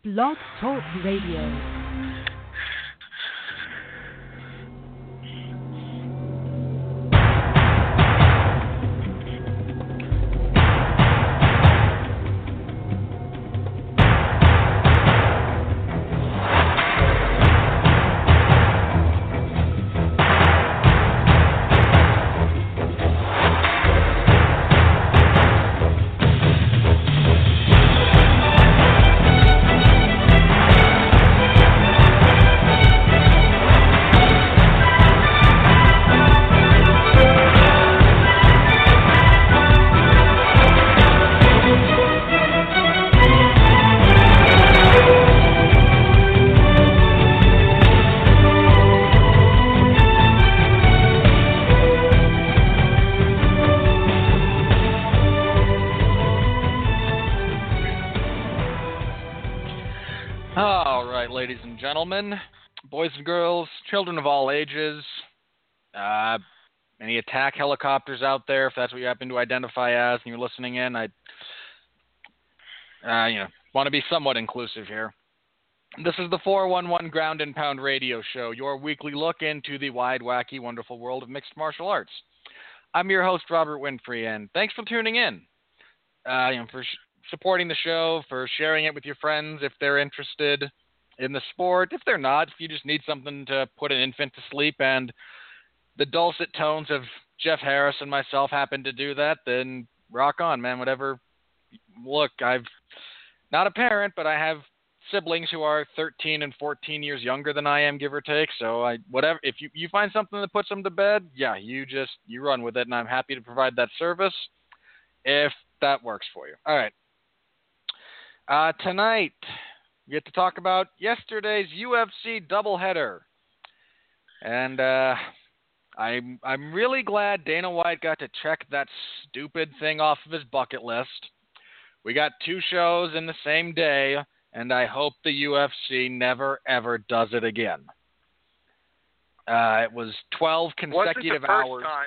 Blog Talk Radio. Gentlemen, boys and girls, children of all ages, any attack helicopters out there, if that's what you happen to identify as and you're listening in, I want to be somewhat inclusive here. This is the 411 Ground and Pound Radio Show, your weekly look into the wide, wacky, wonderful world of mixed martial arts. I'm your host, Robert Winfrey, and thanks for tuning in, for supporting the show, for sharing it with your friends if they're interested in the sport. If they're not, if you just need something to put an infant to sleep and the dulcet tones of Jeff Harris and myself happen to do that, then rock on, man. Whatever. Look, I've not a parent, but I have siblings who are 13 and 14 years younger than I am, give or take. So whatever, if you find something that puts them to bed, yeah, you run with it, and I'm happy to provide that service if that works for you. All right. Tonight, we get to talk about yesterday's UFC doubleheader. And I'm really glad Dana White got to check that stupid thing off of his bucket list. We got two shows in the same day, and I hope the UFC never, ever does it again. It was 12 consecutive hours. Time?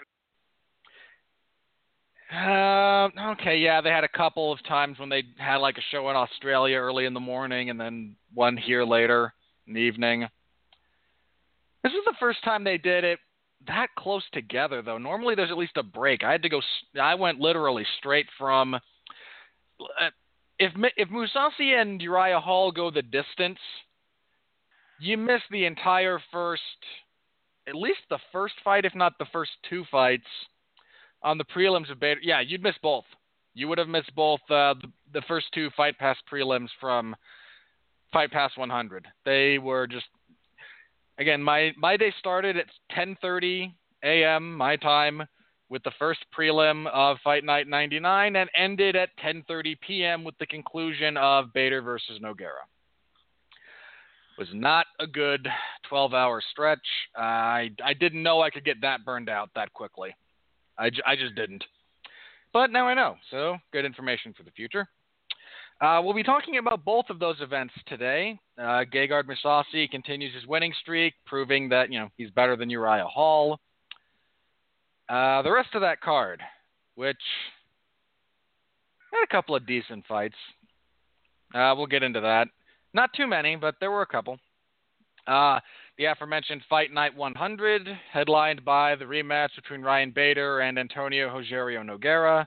Okay, yeah, they had a couple of times when they had like a show in Australia early in the morning and then one here later in the evening. This was the first time they did it that close together, though. Normally there's at least a break. I went literally straight from, if Mousasi and Uriah Hall go the distance, you miss the entire at least the first fight, if not the first two fights. On the prelims of Bader, yeah, you'd miss both. You would have missed both the first two Fight Pass prelims from Fight Pass 100. They were just, again, my day started at 10:30 a.m. my time with the first prelim of Fight Night 99 and ended at 10:30 p.m. with the conclusion of Bader versus Nogueira. Was not a good 12-hour stretch. I didn't know I could get that burned out that quickly. I just didn't. But now I know, so good information for the future. We'll be talking about both of those events today. Gegard Mousasi continues his winning streak, proving that, he's better than Uriah Hall. The rest of that card, which had a couple of decent fights. We'll get into that. Not too many, but there were a couple. The aforementioned Fight Night 100, headlined by the rematch between Ryan Bader and Antonio Rogerio Nogueira.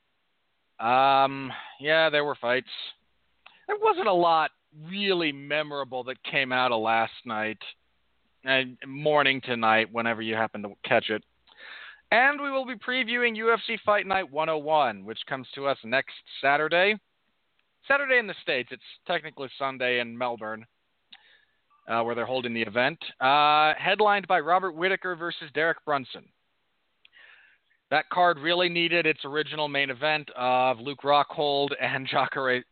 Yeah, there were fights. There wasn't a lot really memorable that came out of last night and morning tonight, whenever you happen to catch it. And we will be previewing UFC Fight Night 101, which comes to us next Saturday. Saturday in the States. It's technically Sunday in Melbourne. Where they're holding the event, headlined by Robert Whittaker versus Derek Brunson. That card really needed its original main event of Luke Rockhold and Jacare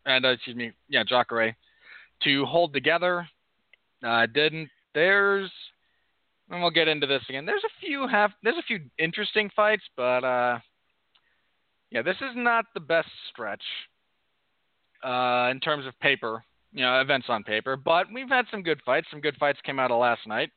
to hold together. Didn't. And we'll get into this again. There's a few interesting fights, but this is not the best stretch in terms of paper. Events on paper, but we've had some good fights. Some good fights came out of last night.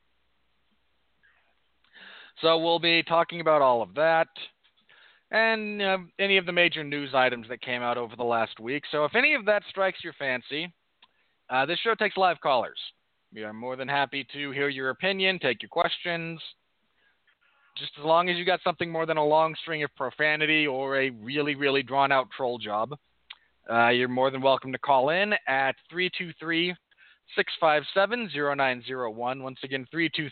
So we'll be talking about all of that and any of the major news items that came out over the last week. So if any of that strikes your fancy, This show takes live callers. We are more than happy to hear your opinion, take your questions. Just as long as you got something more than a long string of profanity or a really, really drawn-out troll job, you're more than welcome to call in at 323-657-0901. Once again,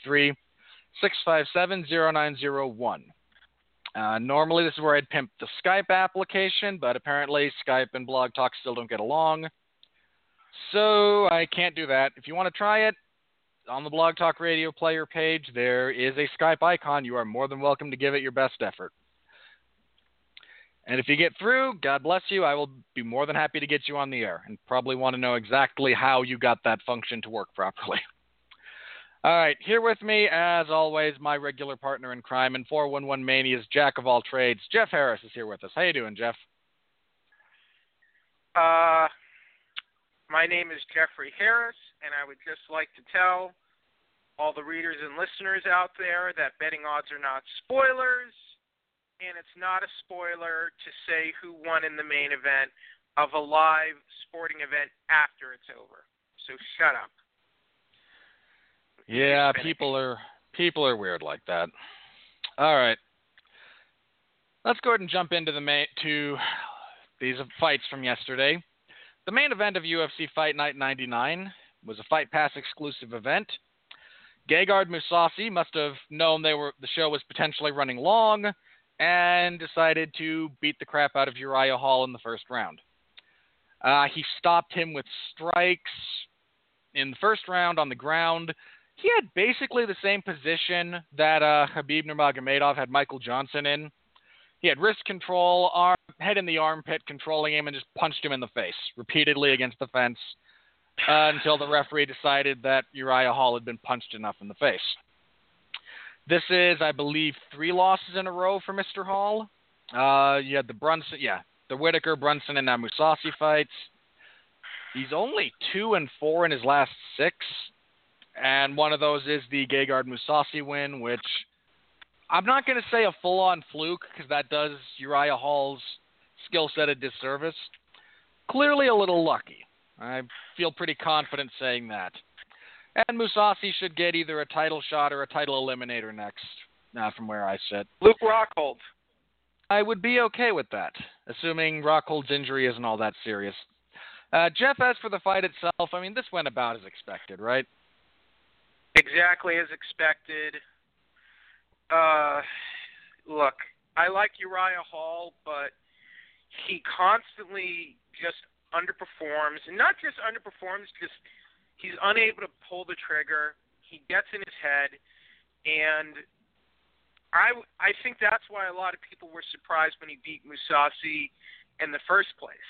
323-657-0901. Normally, this is where I'd pimp the Skype application, but apparently Skype and Blog Talk still don't get along. So I can't do that. If you want to try it, on the Blog Talk Radio player page, there is a Skype icon. You are more than welcome to give it your best effort. And if you get through, God bless you. I will be more than happy to get you on the air and probably want to know exactly how you got that function to work properly. All right, here with me, as always, my regular partner in crime and 411 Mania's jack of all trades, Jeff Harris is here with us. How you doing, Jeff? My name is Jeffrey Harris, and I would just like to tell all the readers and listeners out there that betting odds are not spoilers, and it's not a spoiler to say who won in the main event of a live sporting event after it's over. So shut up. Yeah, people are weird like that. All right. Let's go ahead and jump into to these fights from yesterday. The main event of UFC Fight Night 99 was a Fight Pass exclusive event. Gegard Mousasi must have known the show was potentially running long and decided to beat the crap out of Uriah Hall in the first round. He stopped him with strikes in the first round on the ground. He had basically the same position that Khabib Nurmagomedov had Michael Johnson in. He had wrist control, head in the armpit, controlling him, and just punched him in the face repeatedly against the fence until the referee decided that Uriah Hall had been punched enough in the face. This is, I believe, 3 losses in a row for Mr. Hall. You had the Whittaker, Brunson, and Mousasi fights. He's only 2-4 in his last 6, and one of those is the Gegard Mousasi win, which I'm not going to say a full-on fluke because that does Uriah Hall's skill set a disservice. Clearly a little lucky. I feel pretty confident saying that. And Mousasi should get either a title shot or a title eliminator next, from where I sit. Luke Rockhold. I would be okay with that, assuming Rockhold's injury isn't all that serious. Jeff, as for the fight itself, I mean, this went about as expected, right? Exactly as expected. Look, I like Uriah Hall, but he constantly just underperforms. And not just underperforms, just he's unable to pull the trigger. He gets in his head. And I think that's why a lot of people were surprised when he beat Mousasi in the first place.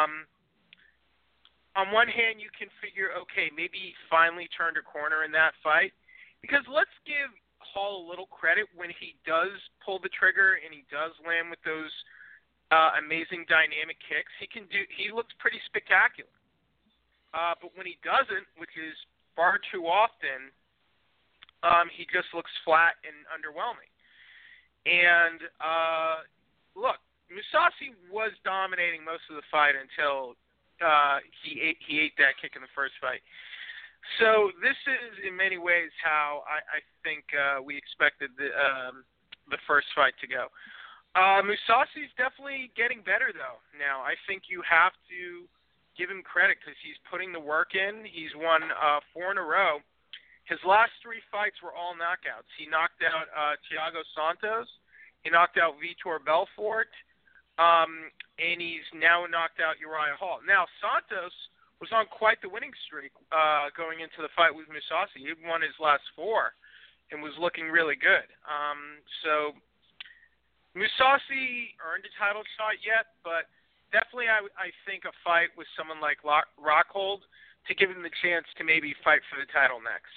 On one hand, you can figure, okay, maybe he finally turned a corner in that fight. Because let's give Hall a little credit when he does pull the trigger and he does land with those amazing dynamic kicks. He looks pretty spectacular. But when he doesn't, which is far too often, he just looks flat and underwhelming. And look, Mousasi was dominating most of the fight until he ate that kick in the first fight. So this is, in many ways, how I think we expected the first fight to go. Mousasi's definitely getting better, though. Now, I think you have to give him credit because he's putting the work in. He's won 4 in a row. His last 3 fights were all knockouts. He knocked out Thiago Santos. He knocked out Vitor Belfort. And he's now knocked out Uriah Hall. Now, Santos was on quite the winning streak going into the fight with Mousasi. He won his last 4 and was looking really good. So Mousasi earned a title shot yet, but definitely I think a fight with someone like Rockhold to give him the chance to maybe fight for the title next.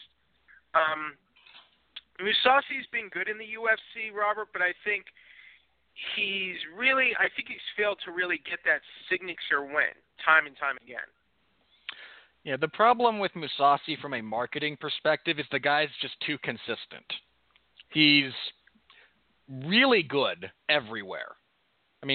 Mousasi's been good in the UFC, Robert, but I think he's failed to really get that signature win time and time again. Yeah, the problem with Mousasi from a marketing perspective is the guy's just too consistent. He's really good everywhere. I mean,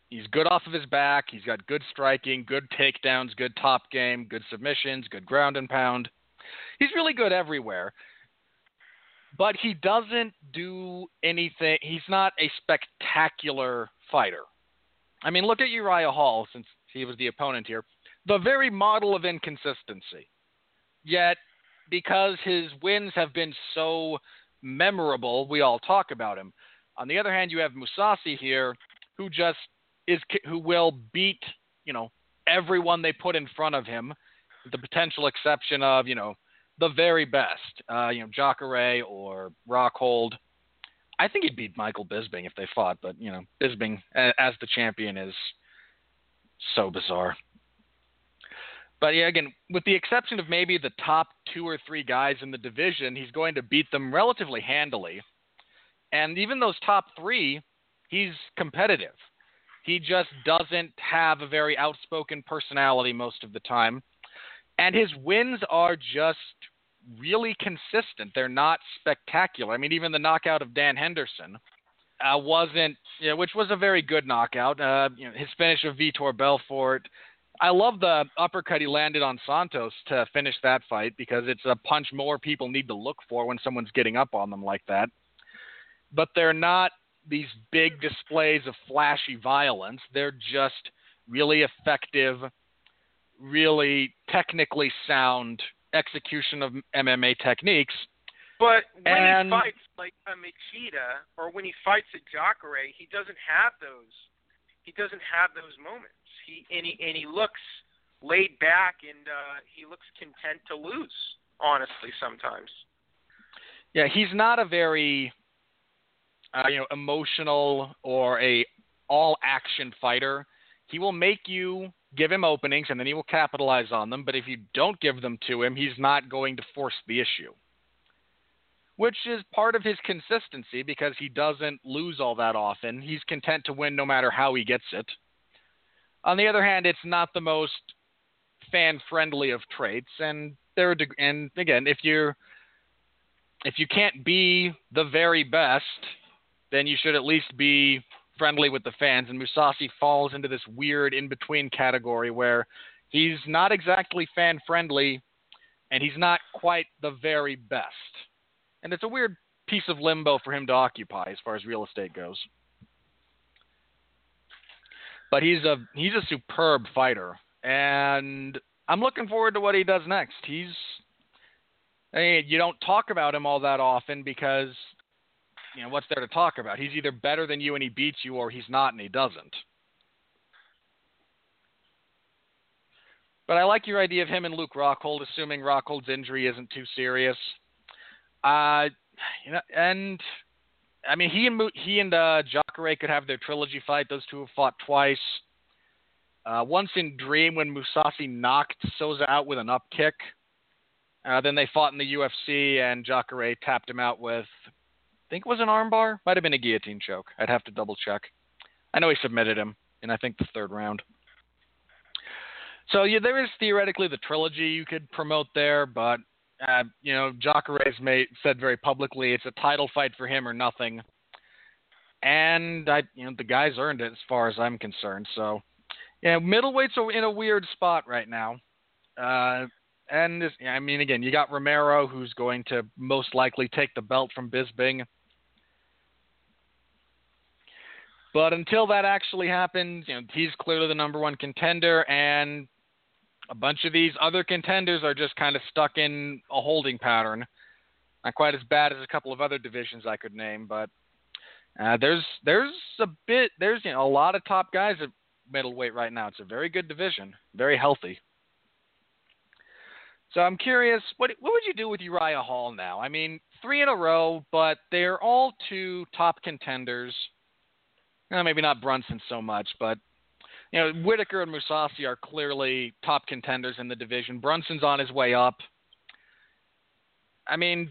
He's good off of his back. He's got good striking, good takedowns, good top game, good submissions, good ground and pound. He's really good everywhere. But he doesn't do anything. He's not a spectacular fighter. I mean, look at Uriah Hall, since he was the opponent here. The very model of inconsistency. Yet, because his wins have been so memorable, we all talk about him. On the other hand, you have Mousasi here, who will beat, everyone they put in front of him, with the potential exception of, the very best, Jacare or Rockhold. I think he'd beat Michael Bisping if they fought, but, Bisping as the champion is so bizarre. But yeah, again, with the exception of maybe the top 2 or 3 guys in the division, he's going to beat them relatively handily. And even those top 3, he's competitive. He just doesn't have a very outspoken personality most of the time. And his wins are just really consistent. They're not spectacular. I mean, even the knockout of Dan Henderson wasn't, which was a very good knockout. His finish of Vitor Belfort. I love the uppercut he landed on Santos to finish that fight, because it's a punch more people need to look for when someone's getting up on them like that. But they're not these big displays of flashy violence. They're just really effective, really technically sound execution of MMA techniques. But when he fights like a Machida, or when he fights a Jacare, he doesn't have those. He doesn't have those moments. He looks laid back, and he looks content to lose, honestly, sometimes. Yeah, he's not a very emotional or a all-action fighter. He will make you give him openings, and then he will capitalize on them. But if you don't give them to him, he's not going to force the issue, which is part of his consistency, because he doesn't lose all that often. He's content to win no matter how he gets it. On the other hand, it's not the most fan-friendly of traits, and again, if you can't be the very best, then you should at least be friendly with the fans. And Mousasi falls into this weird in-between category where he's not exactly fan-friendly, and he's not quite the very best. And it's a weird piece of limbo for him to occupy as far as real estate goes. But he's a superb fighter, and I'm looking forward to what he does next. You don't talk about him all that often because, what's there to talk about? He's either better than you and he beats you, or he's not and he doesn't. But I like your idea of him and Luke Rockhold, assuming Rockhold's injury isn't too serious. And I mean, he and Jacare could have their trilogy fight. Those two have fought twice. Once in Dream, when Mousasi knocked Souza out with an up kick. Then they fought in the UFC, and Jacare tapped him out with, I think it was an armbar? Might have been a guillotine choke. I'd have to double check. I know he submitted him in, I think, the 3rd round. So yeah, there is theoretically the trilogy you could promote there, but Jacare's said very publicly it's a title fight for him or nothing, and the guy's earned it as far as I'm concerned. So middleweight's in a weird spot right now, and again, you got Romero, who's going to most likely take the belt from Bisping. But until that actually happens, he's clearly the number 1 contender, and a bunch of these other contenders are just kind of stuck in a holding pattern. Not quite as bad as a couple of other divisions I could name, but there's a lot of top guys at middleweight right now. It's a very good division, very healthy. So I'm curious, what would you do with Uriah Hall now? I mean, 3 in a row, but they're all 2 top contenders. Maybe not Brunson so much, but Whitaker and Mousasi are clearly top contenders in the division. Brunson's on his way up. I mean,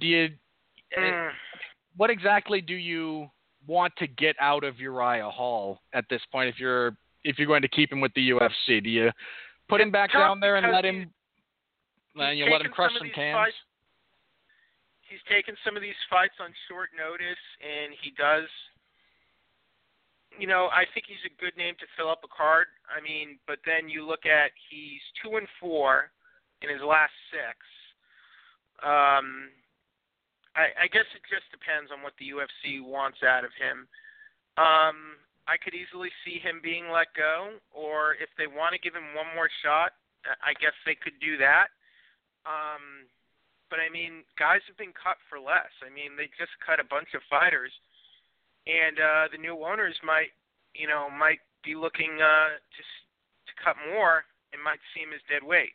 what exactly do you want to get out of Uriah Hall at this point if you're going to keep him with the UFC? Do you put him back down there and let him crush some cans? He's taken some of these fights on short notice, and he does I think he's a good name to fill up a card. I mean, but then you look at he's 2-4 in his last 6. I guess it just depends on what the UFC wants out of him. I could easily see him being let go, or if they want to give him one more shot, I guess they could do that. But I mean, guys have been cut for less. I mean, they just cut a bunch of fighters, and the new owners might be looking to cut more and might see him as dead weight.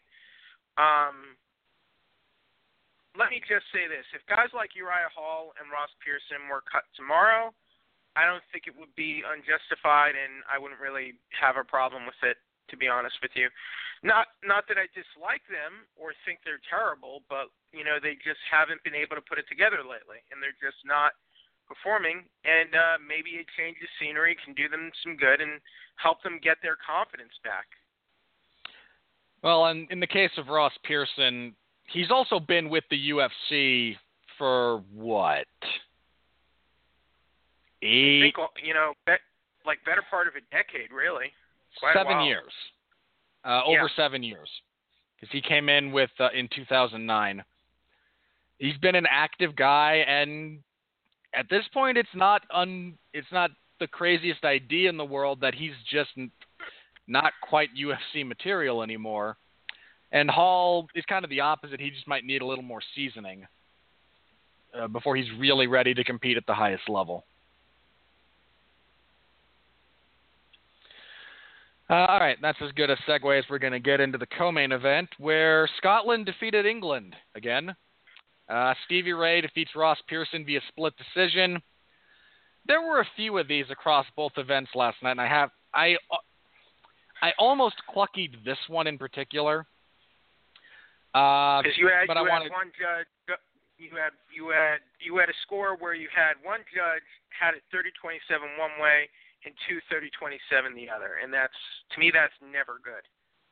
Let me just say this: if guys like Uriah Hall and Ross Pearson were cut tomorrow, I don't think it would be unjustified, and I wouldn't really have a problem with it, to be honest with you. Not that I dislike them or think they're terrible, but they just haven't been able to put it together lately, and they're just not performing. And maybe a change of scenery can do them some good and help them get their confidence back. Well, and in the case of Ross Pearson, he's also been with the UFC for what? 8? I think, better part of a decade, really. Quite 7 a while. years. Over 7 years. Because he came in with in 2009. He's been an active guy, and at this point, it's not the craziest idea in the world that he's just not quite UFC material anymore. And Hall is kind of the opposite. He just might need a little more seasoning before he's really ready to compete at the highest level. All right, that's as good a segue as we're going to get into the co-main event, where Scotland defeated England again. Stevie Ray defeats Ross Pearson via split decision. There were a few of these across both events last night, and I almost cluckied this one in particular. Because you had wanted one judge, you had a score where you had one judge had it 30-27 one way and 2 30-27 the other, and to me that's never good.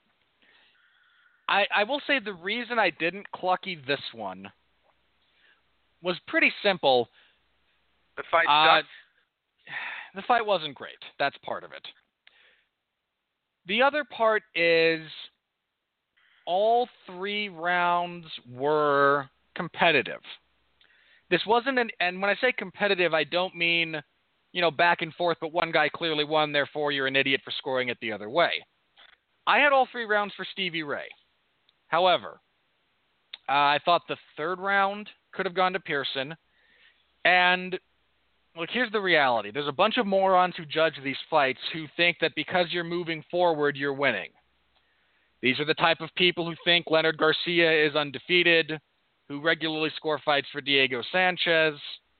I will say the reason I didn't clucky this one was pretty simple. The fight sucked. The fight wasn't great. That's part of it. The other part is all 3 rounds were competitive. This wasn't and when I say competitive, I don't mean, back and forth, but one guy clearly won, therefore you're an idiot for scoring it the other way. I had all 3 rounds for Stevie Ray. However, I thought the 3rd round could have gone to Pearson. And look, here's the reality. There's a bunch of morons who judge these fights who think that because you're moving forward, you're winning. These are the type of people who think Leonard Garcia is undefeated, who regularly score fights for Diego Sanchez,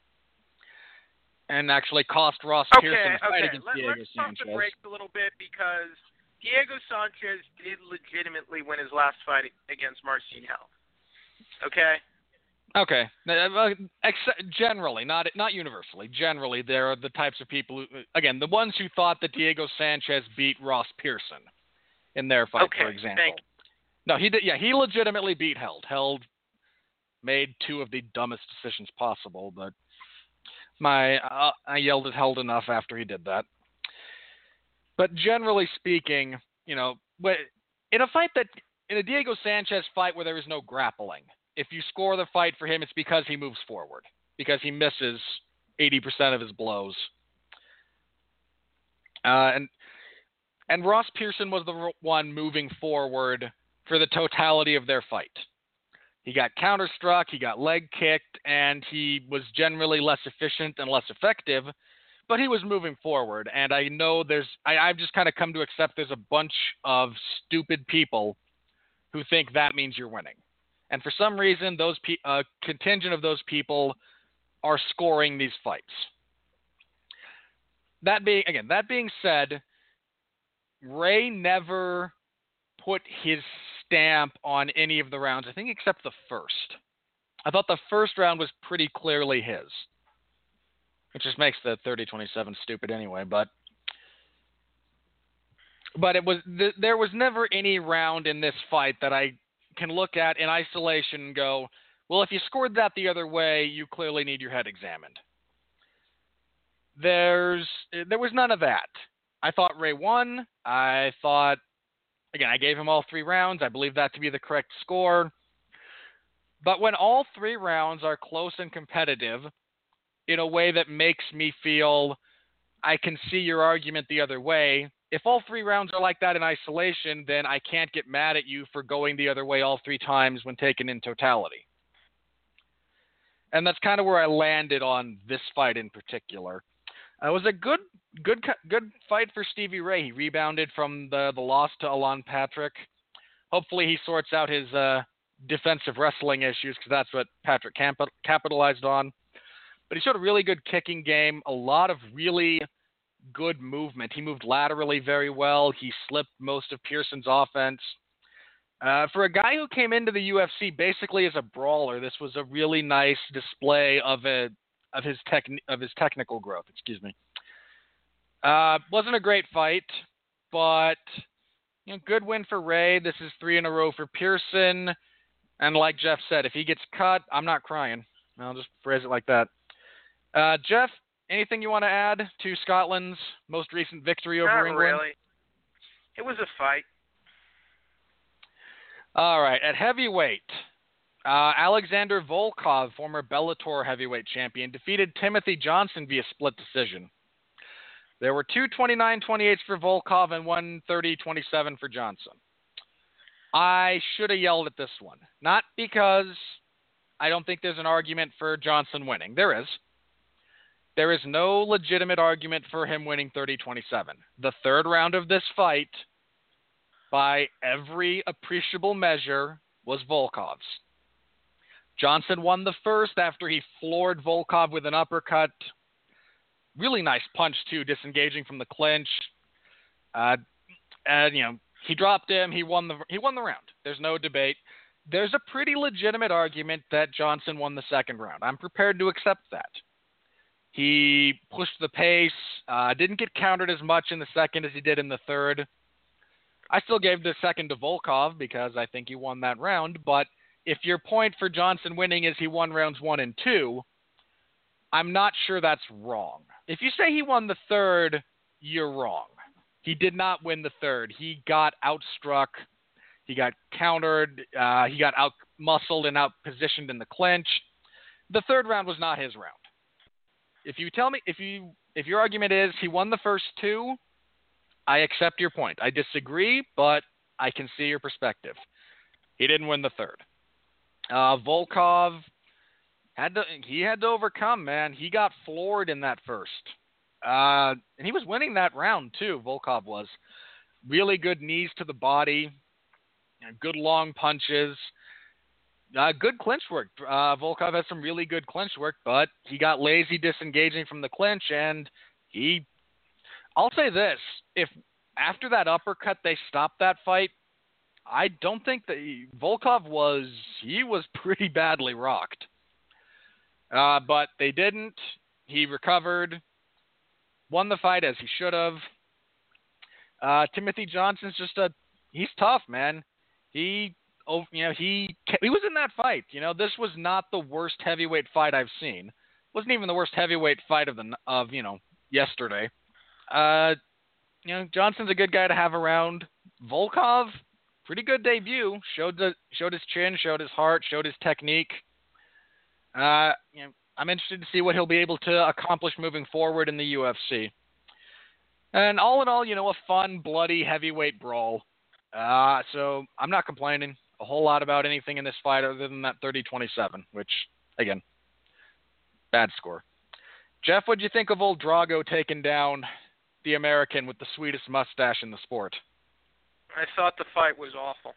and actually cost Ross Pearson a fight against Diego Sanchez. Let's pump the brakes a little bit, because Diego Sanchez did legitimately win his last fight against Marcin Held. Okay? Okay. Generally, not universally. Generally, there are the types of people who, again, the ones who thought that Diego Sanchez beat Ross Pearson in their fight, for example. Thank you. No, he did. Yeah, he legitimately beat Held. Held made 2 of the dumbest decisions possible, but I yelled at Held enough after he did that. But generally speaking, in a Diego Sanchez fight where there is no grappling, if you score the fight for him, it's because he moves forward, because he misses 80% of his blows. And Ross Pearson was the one moving forward for the totality of their fight. He got counterstruck, he got leg kicked, and he was generally less efficient and less effective, but he was moving forward. And I know I've just kind of come to accept there's a bunch of stupid people who think that means you're winning. And for some reason, a contingent of those people are scoring these fights. That being said, Ray never put his stamp on any of the rounds, I think except the first. I thought the first round was pretty clearly his, which just makes the 30-27 stupid anyway. But there was never any round in this fight that I can look at in isolation and go, well, if you scored that the other way, you clearly need your head examined. there was none of that. I thought Ray won. I thought, again, I gave him all 3 rounds. I believe that to be the correct score. But when all 3 rounds are close and competitive in a way that makes me feel I can see your argument the other way, if all 3 rounds are like that in isolation, then I can't get mad at you for going the other way all 3 times when taken in totality. And that's kind of where I landed on this fight in particular. It was a good fight for Stevie Ray. He rebounded from the loss to Alan Patrick. Hopefully he sorts out his defensive wrestling issues, because that's what Patrick capitalized on. But he showed a really good kicking game, a lot of really good movement. He moved laterally very well. He slipped most of Pearson's offense. For a guy who came into the UFC basically as a brawler, this was a really nice display of his technical growth. Excuse me. Wasn't a great fight, but good win for Ray. This is 3 in a row for Pearson, and like Jeff said, if he gets cut, I'm not crying. I'll just phrase it like that. Jeff, anything you want to add to Scotland's most recent victory over England? Not really. It was a fight. All right, at heavyweight, Alexander Volkov, former Bellator heavyweight champion, defeated Timothy Johnson via split decision. There were 2 29-28s for Volkov and 1 30-27 for Johnson. I should have yelled at this one. Not because I don't think there's an argument for Johnson winning. There is. There is no legitimate argument for him winning 30-27. The third round of this fight, by every appreciable measure, was Volkov's. Johnson won the first after he floored Volkov with an uppercut. Really nice punch, too, disengaging from the clinch. He dropped him. He won the round. There's no debate. There's a pretty legitimate argument that Johnson won the second round. I'm prepared to accept that. He pushed the pace, didn't get countered as much in the second as he did in the third. I still gave the second to Volkov because I think he won that round, but if your point for Johnson winning is he won rounds 1 and 2, I'm not sure that's wrong. If you say he won the third, you're wrong. He did not win the third. He got outstruck. He got countered. He got out-muscled and out-positioned in the clinch. The third round was not his round. If you tell me, if your argument is he won the first 2, I accept your point. I disagree, but I can see your perspective. He didn't win the third. Volkov had to overcome, man. He got floored in that first. And he was winning that round, too, Volkov was. Really good knees to the body, good long punches, good clinch work. Volkov has some really good clinch work, but he got lazy disengaging from the clinch, and I'll say this, if after that uppercut they stopped that fight, I don't think that Volkov was pretty badly rocked. But they didn't. He recovered, won the fight as he should have. Timothy Johnson's he's tough, man. He was in that fight. This was not the worst heavyweight fight I've seen. It wasn't even the worst heavyweight fight of yesterday. Johnson's a good guy to have around. Volkov, pretty good debut. Showed his chin, showed his heart, showed his technique. I'm interested to see what he'll be able to accomplish moving forward in the UFC. And all in all, a fun, bloody heavyweight brawl. So I'm not complaining a whole lot about anything in this fight other than that 30-27, which, again, bad score. Jeff, what'd you think of old Drago taking down the American with the sweetest mustache in the sport? I thought the fight was awful.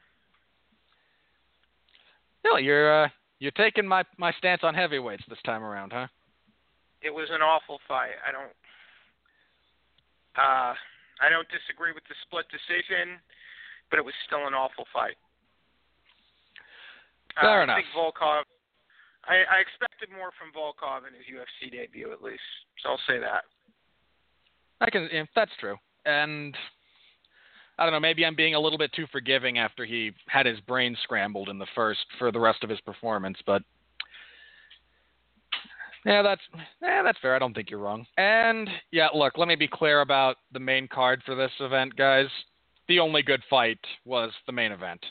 No, you're taking my stance on heavyweights this time around, huh? It was an awful fight. I don't disagree with the split decision, but it was still an awful fight. Fair enough. I think Volkov. I expected more from Volkov in his UFC debut, at least. So I'll say that. That's true. And I don't know, maybe I'm being a little bit too forgiving after he had his brain scrambled in the first for the rest of his performance, but That's fair. I don't think you're wrong. And yeah, look, let me be clear about the main card for this event, guys. The only good fight was the main event.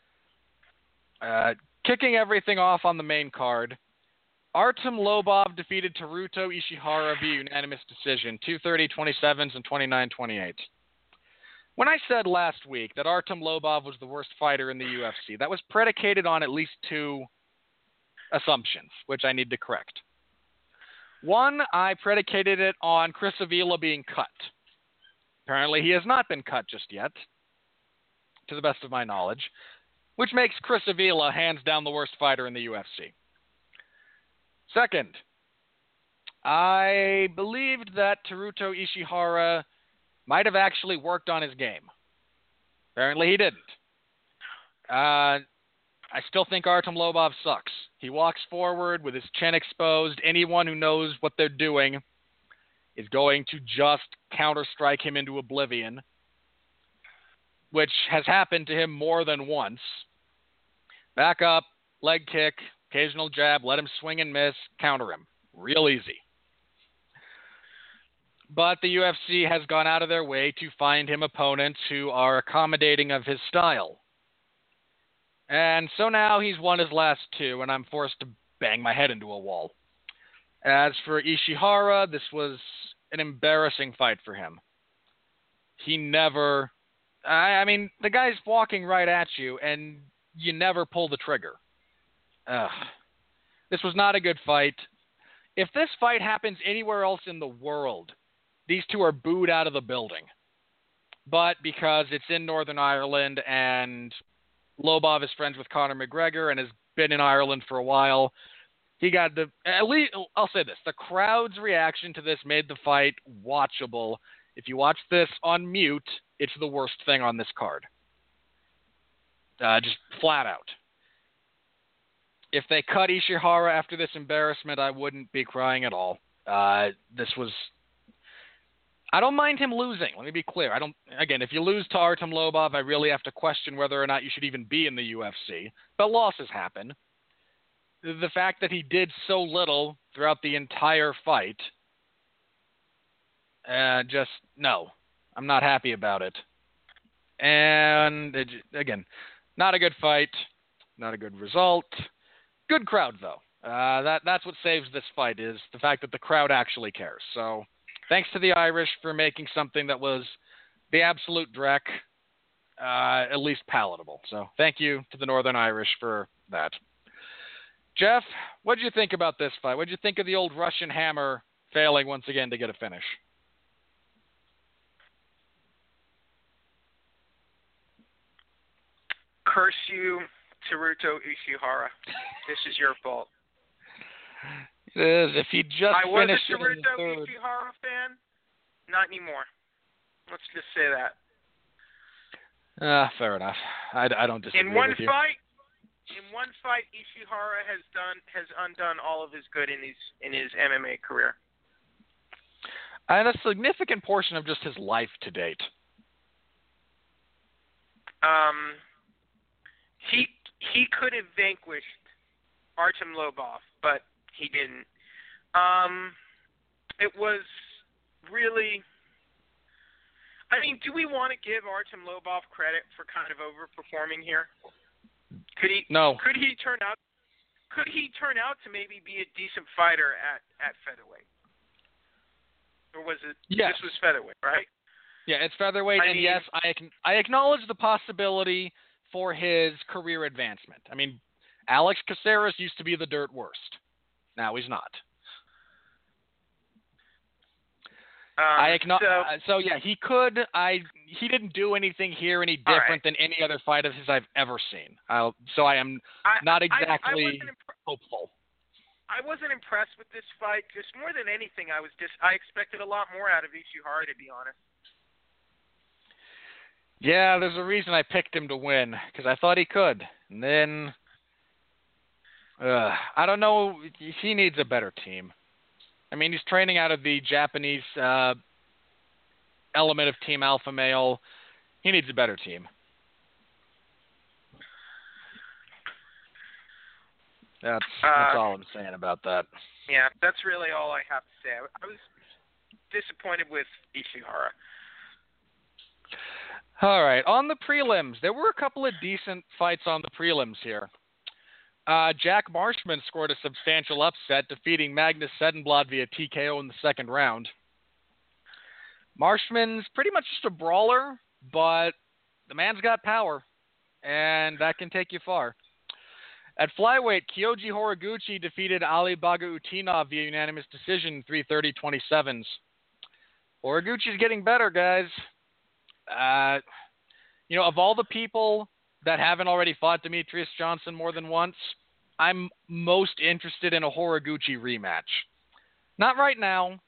Kicking everything off on the main card, Artem Lobov defeated Teruto Ishihara via unanimous decision, 230-27s and 29-28. When I said last week that Artem Lobov was the worst fighter in the UFC, that was predicated on at least two assumptions, which I need to correct. One, I predicated it on Chris Avila being cut. Apparently he has not been cut just yet, to the best of my knowledge, which makes Chris Avila hands down the worst fighter in the UFC. Second, I believed that Teruto Ishihara might have actually worked on his game. Apparently he didn't. I still think Artem Lobov sucks. He walks forward with his chin exposed. Anyone who knows what they're doing is going to just counter-strike him into oblivion, which has happened to him more than once. Back up, leg kick, occasional jab, let him swing and miss, counter him. Real easy. But the UFC has gone out of their way to find him opponents who are accommodating of his style. And so now he's won his last two, and I'm forced to bang my head into a wall. As for Ishihara, this was an embarrassing fight for him. He never... I mean, the guy's walking right at you, and you never pull the trigger. Ugh. This was not a good fight. If this fight happens anywhere else in the world, these two are booed out of the building. But because it's in Northern Ireland and Lobov is friends with Conor McGregor and has been in Ireland for a while, he got the... At least, I'll say this. The crowd's reaction to this made the fight watchable. If you watch this on mute, it's the worst thing on this card. Just flat out. If they cut Ishihara after this embarrassment, I wouldn't be crying at all. This was... I don't mind him losing. Let me be clear. Again, if you lose to Artem Lobov, I really have to question whether or not you should even be in the UFC. But losses happen. The fact that he did so little throughout the entire fight, no. I'm not happy about it. And, again, not a good fight, not a good result. Good crowd, though. That's what saves this fight, is the fact that the crowd actually cares. So... thanks to the Irish for making something that was the absolute dreck, at least palatable. So thank you to the Northern Irish for that. Jeff, what did you think about this fight? What did you think of the old Russian hammer failing once again to get a finish? Curse you, Teruto Ishihara. This is your fault. It is. If he just I was finished a it in the Teruto third. Ishihara fan. Not anymore. Let's just say that. Fair enough. I don't disagree In one with you. fight, Ishihara has undone all of his good in his MMA career. And a significant portion of just his life to date. He could have vanquished Artem Lobov, but he didn't. It was really... I mean, do we want to give Artem Lobov credit for kind of overperforming here? No. Could he turn out to maybe be a decent fighter at featherweight? Or was it... Yes. This was featherweight, right? Yeah, it's featherweight, and yes, I acknowledge the possibility for his career advancement. I mean, Alex Caceres used to be the dirt worst. Now he's not. So yeah, he could. He didn't do anything here any different than any other fight of his I've ever seen. So I am not exactly hopeful. I wasn't impressed with this fight. Just more than anything, I expected a lot more out of Ishihara, to be honest. Yeah, there's a reason I picked him to win, because I thought he could. And then, I don't know, he needs a better team. I mean, he's training out of the Japanese element of Team Alpha Male. He needs a better team. That's all I'm saying about that. Yeah, that's really all I have to say. I was disappointed with Ishihara. All right, on the prelims, there were a couple of decent fights on the prelims here. Jack Marshman scored a substantial upset, defeating Magnus Sedenblad via TKO in the second round. Marshman's pretty much just a brawler, but the man's got power, and that can take you far. At flyweight, Kyoji Horiguchi defeated Ali Bagautinov via unanimous decision, 3:30-27s. Horiguchi's getting better, guys. Of all the people that haven't already fought Demetrius Johnson more than once, I'm most interested in a Horiguchi rematch. Not right now,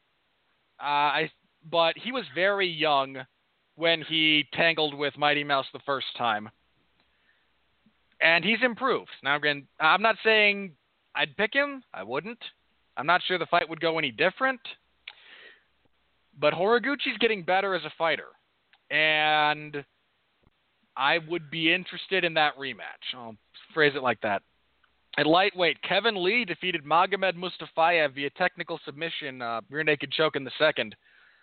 but he was very young when he tangled with Mighty Mouse the first time. And he's improved. Now, again, I'm not saying I'd pick him. I wouldn't. I'm not sure the fight would go any different. But Horiguchi's getting better as a fighter. And I would be interested in that rematch. I'll phrase it like that. At lightweight, Kevin Lee defeated Magomed Mustafayev via technical submission, rear naked choke in the second.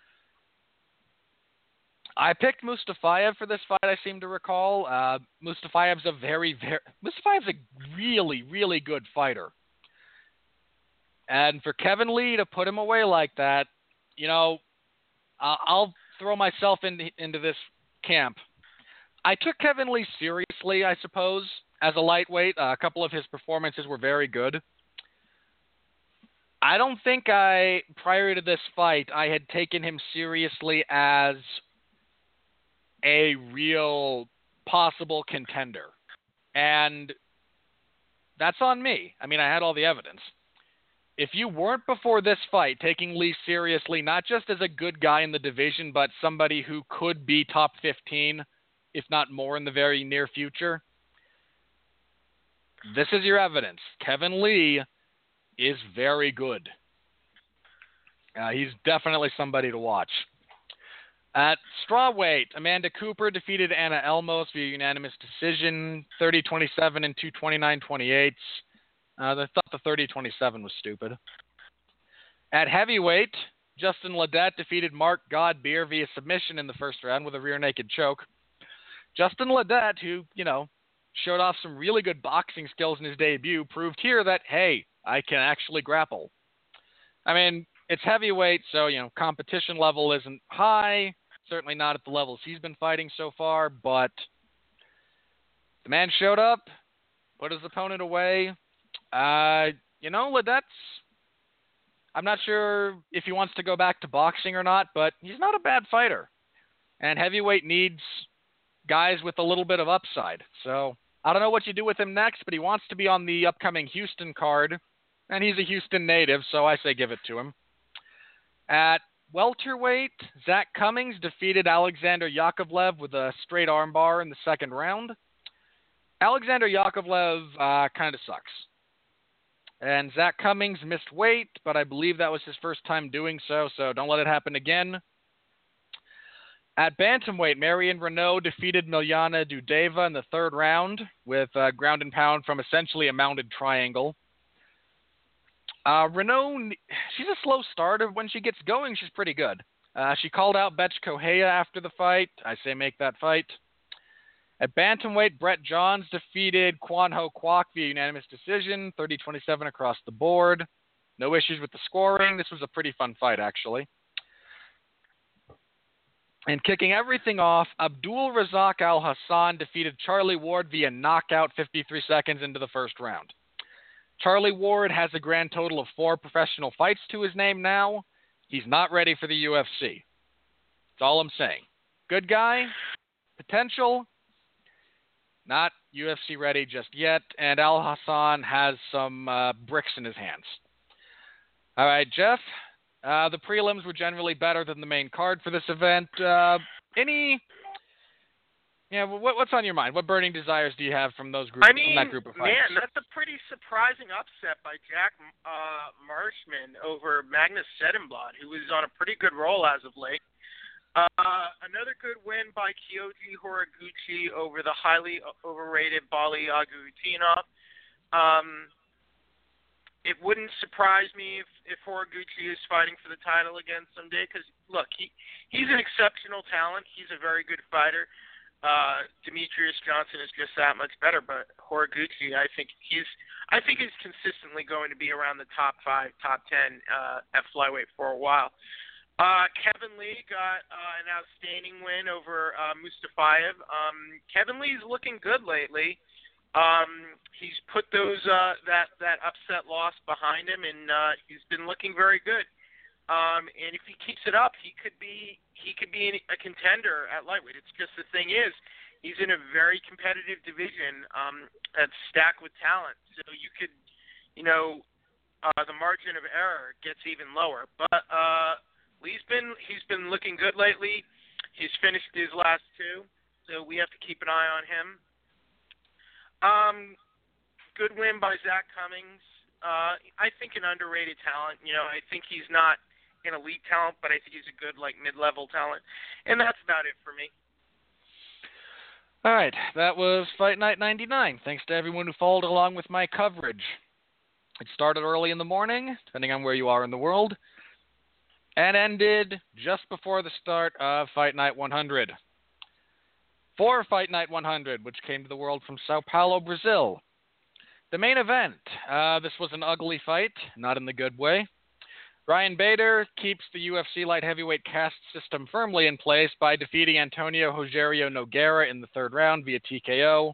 I picked Mustafayev for this fight, I seem to recall. Mustafayev's a Mustafayev's a really, really good fighter. And for Kevin Lee to put him away like that, I'll throw myself into this camp. I took Kevin Lee seriously, I suppose, as a lightweight. A couple of his performances were very good. I don't think prior to this fight, I had taken him seriously as a real possible contender. And that's on me. I mean, I had all the evidence. If you weren't before this fight taking Lee seriously, not just as a good guy in the division, but somebody who could be top 15, if not more in the very near future, this is your evidence. Kevin Lee is very good. He's definitely somebody to watch. At strawweight, Amanda Cooper defeated Anna Elmos via unanimous decision, 30-27 and 229-28. I thought the 30-27 was stupid. At heavyweight, Justin Ledette defeated Mark Godbeer via submission in the first round with a rear naked choke. Justin Ledette, who, showed off some really good boxing skills in his debut, proved here that, hey, I can actually grapple. I mean, it's heavyweight, so, competition level isn't high. Certainly not at the levels he's been fighting so far, but the man showed up, put his opponent away. Ledette's, I'm not sure if he wants to go back to boxing or not, but he's not a bad fighter. And heavyweight needs guys with a little bit of upside. So I don't know what you do with him next, but he wants to be on the upcoming Houston card, and he's a Houston native, so I say give it to him. At welterweight, Zach Cummings defeated Alexander Yakovlev with a straight armbar in the second round. Alexander Yakovlev kind of sucks. And Zach Cummings missed weight, but I believe that was his first time doing so don't let it happen again. At bantamweight, Marion Renaud defeated Miljana Dudeva in the third round with ground and pound from essentially a mounted triangle. Renaud, she's a slow starter. When she gets going, she's pretty good. She called out Betch Kohea after the fight. I say make that fight. At bantamweight, Brett Johns defeated Kwan Ho Kwok via unanimous decision, 30-27 across the board. No issues with the scoring. This was a pretty fun fight, actually. And kicking everything off, Abdul Razak Al Hassan defeated Charlie Ward via knockout 53 seconds into the first round. Charlie Ward has a grand total of 4 professional fights to his name now. He's not ready for the UFC. That's all I'm saying. Good guy, potential, not UFC ready just yet, and Al Hassan has some bricks in his hands. All right, Jeff, the prelims were generally better than the main card for this event. What's on your mind? What burning desires do you have from from that group of fights? Man, that's a pretty surprising upset by Jack Marshman over Magnus Sedenblad, who was on a pretty good roll as of late. Another good win by Kyoji Horiguchi over the highly overrated Bali Agutinov. it wouldn't surprise me if Horiguchi is fighting for the title again someday. Because look, he's an exceptional talent. He's a very good fighter. Demetrius Johnson is just that much better, but Horiguchi, I think he's consistently going to be around the top 5, top 10 at flyweight for a while. Kevin Lee got an outstanding win over Mustafayev. Kevin Lee's looking good lately. He's put those that upset loss behind him, and he's been looking very good. And if he keeps it up, he could be a contender at lightweight. It's just the thing is, he's in a very competitive division that's stacked with talent. So you could, the margin of error gets even lower. But he's been looking good lately. He's finished his last 2, so we have to keep an eye on him. Good win by Zach Cummings. I think an underrated talent. I think he's not an elite talent, but I think he's a good mid-level talent. And that's about it for me. All right, that was Fight Night 99. Thanks to everyone who followed along with my coverage. It started early in the morning, depending on where you are in the world, and ended just before the start of Fight Night 100. For Fight Night 100, which came to the world from Sao Paulo, Brazil. The main event, this was an ugly fight, not in the good way. Ryan Bader keeps the UFC light heavyweight caste system firmly in place by defeating Antonio Rogerio Nogueira in the 3rd round via TKO.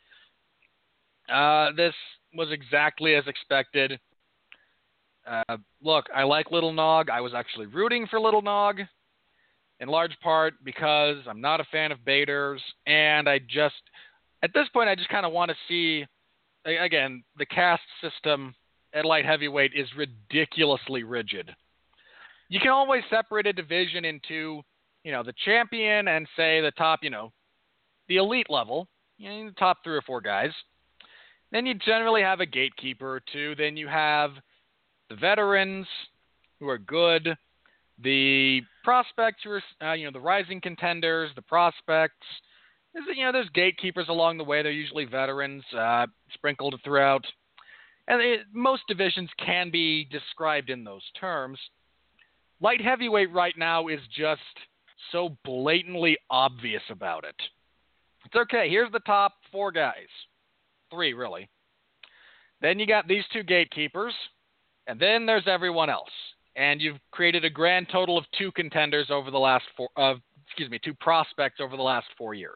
This was exactly as expected. Look, I like Little Nog. I was actually rooting for Little Nog, in large part because I'm not a fan of Bader's, and at this point, I just kind of want to see, again, the caste system at light heavyweight is ridiculously rigid. You can always separate a division into, the champion and say the top, the elite level, the top 3 or 4 guys. Then you generally have a gatekeeper or 2. Then you have the veterans who are good, the prospects who are, the rising contenders, the prospects. There's gatekeepers along the way. They're usually veterans sprinkled throughout. And most divisions can be described in those terms. Light heavyweight right now is just so blatantly obvious about it. It's okay. Here's the top 4 guys. 3, really. Then you got these 2 gatekeepers, and then there's everyone else. And you've created a grand total of 2 contenders over the last 2 prospects over the last 4 years.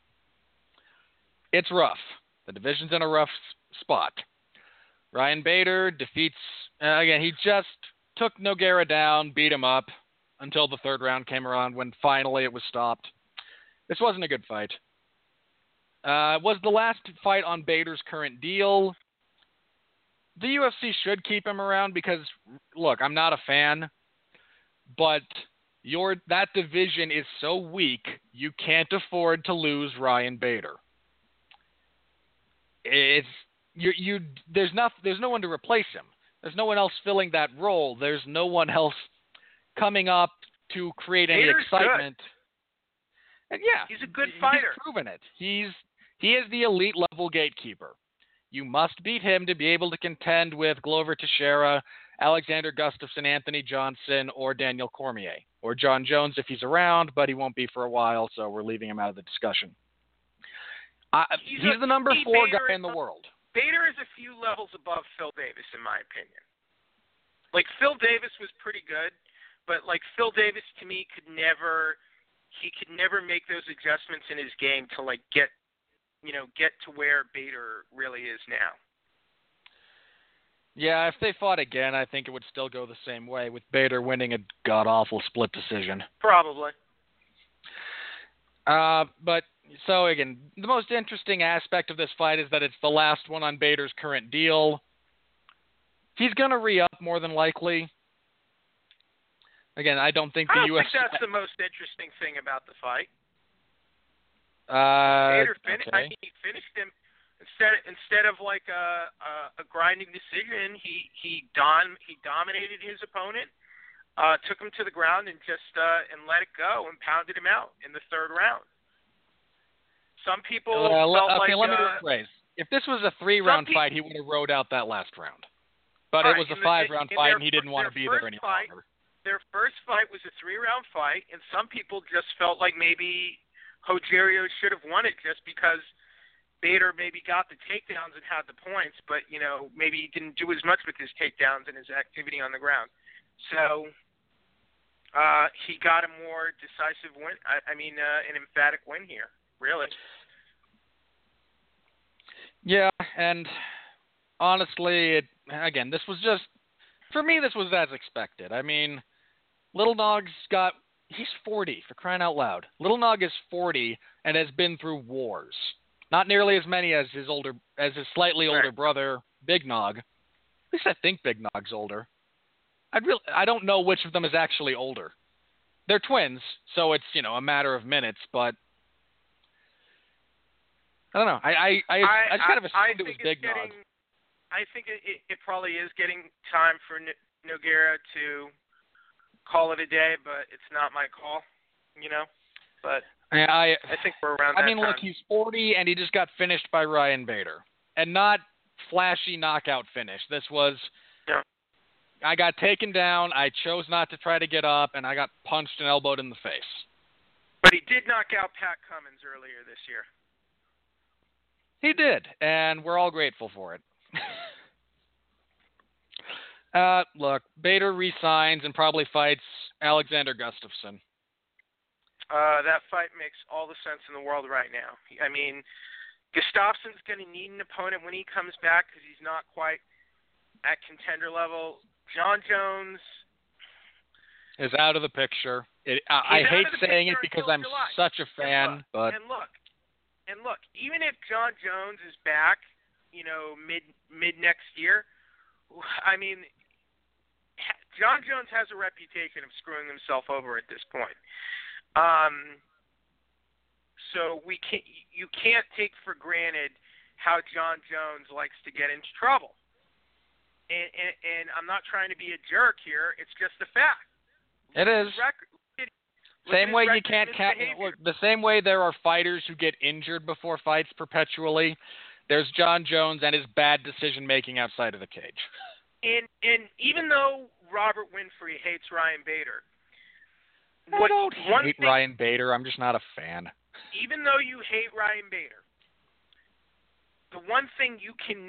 It's rough. The division's in a rough spot. Ryan Bader defeats, again, he just took Nogueira down, beat him up until the 3rd round came around when finally it was stopped. This wasn't a good fight. It was the last fight on Bader's current deal. The UFC should keep him around because, look, I'm not a fan, but that division is so weak, you can't afford to lose Ryan Bader. There's no one to replace him. There's no one else filling that role. There's no one else coming up to create any Bader's excitement. Good. And yeah, he's a good fighter. He's proven it. He is the elite level gatekeeper. You must beat him to be able to contend with Glover Teixeira, Alexander Gustafsson, Anthony Johnson, or Daniel Cormier, or John Jones if he's around, but he won't be for a while, so we're leaving him out of the discussion. He's the number 4 guy in the world. Bader is a few levels above Phil Davis, in my opinion. Phil Davis was pretty good, but Phil Davis to me could never make those adjustments in his game to get to where Bader really is now. Yeah, if they fought again, I think it would still go the same way, with Bader winning a god-awful split decision. Probably. But, so again, the most interesting aspect of this fight is that it's the last one on Bader's current deal. He's going to re-up more than likely. Again, I don't think the UFC... think that's the most interesting thing about the fight. Bader finished. I think he finished him instead of a grinding decision. He dominated his opponent, took him to the ground and just and let it go and pounded him out in the 3rd round. Some people felt let me rephrase. If this was a 3-round fight, he would have rode out that last round. But All it was right, a 5-round fight, and he didn't want to be there any longer. Their first fight was a 3-round fight, and some people just felt like maybe Rogerio should have won it just because Bader maybe got the takedowns and had the points, but, maybe he didn't do as much with his takedowns and his activity on the ground. So he got a more decisive win. An emphatic win here, really. Yeah, and honestly, this was just, for me, this was as expected. I mean, Little Nog's he's 40, for crying out loud. Little Nog is 40 and has been through wars. Not nearly as many as his slightly older brother, Big Nog. At least I think Big Nog's older. I don't know which of them is actually older. They're twins, so it's, a matter of minutes, but I don't know. I just kind of assumed it was Big Nog. I think it probably is getting time for Nogueira to call it a day, but it's not my call, But I think we're around that time. Look, he's 40, and he just got finished by Ryan Bader. And not flashy knockout finish. This was, I got taken down, I chose not to try to get up, and I got punched and elbowed in the face. But he did knock out Pat Cummins earlier this year. He did, and we're all grateful for it. Look, Bader resigns and probably fights Alexander Gustafsson. That fight makes all the sense in the world right now. Gustafsson's going to need an opponent when he comes back because he's not quite at contender level. John Jones is out of the picture. I hate saying it because I'm such a fan, but and look, even if John Jones is back, mid next year, John Jones has a reputation of screwing himself over at this point. So you can't take for granted how John Jones likes to get into trouble. And I'm not trying to be a jerk here. It's just a fact. It is. Same way you can't look. The same way there are fighters who get injured before fights perpetually. There's John Jones and his bad decision making outside of the cage. And even though Robert Winfrey hates Ryan Bader, I don't hate Ryan Bader. I'm just not a fan. Even though you hate Ryan Bader, the one thing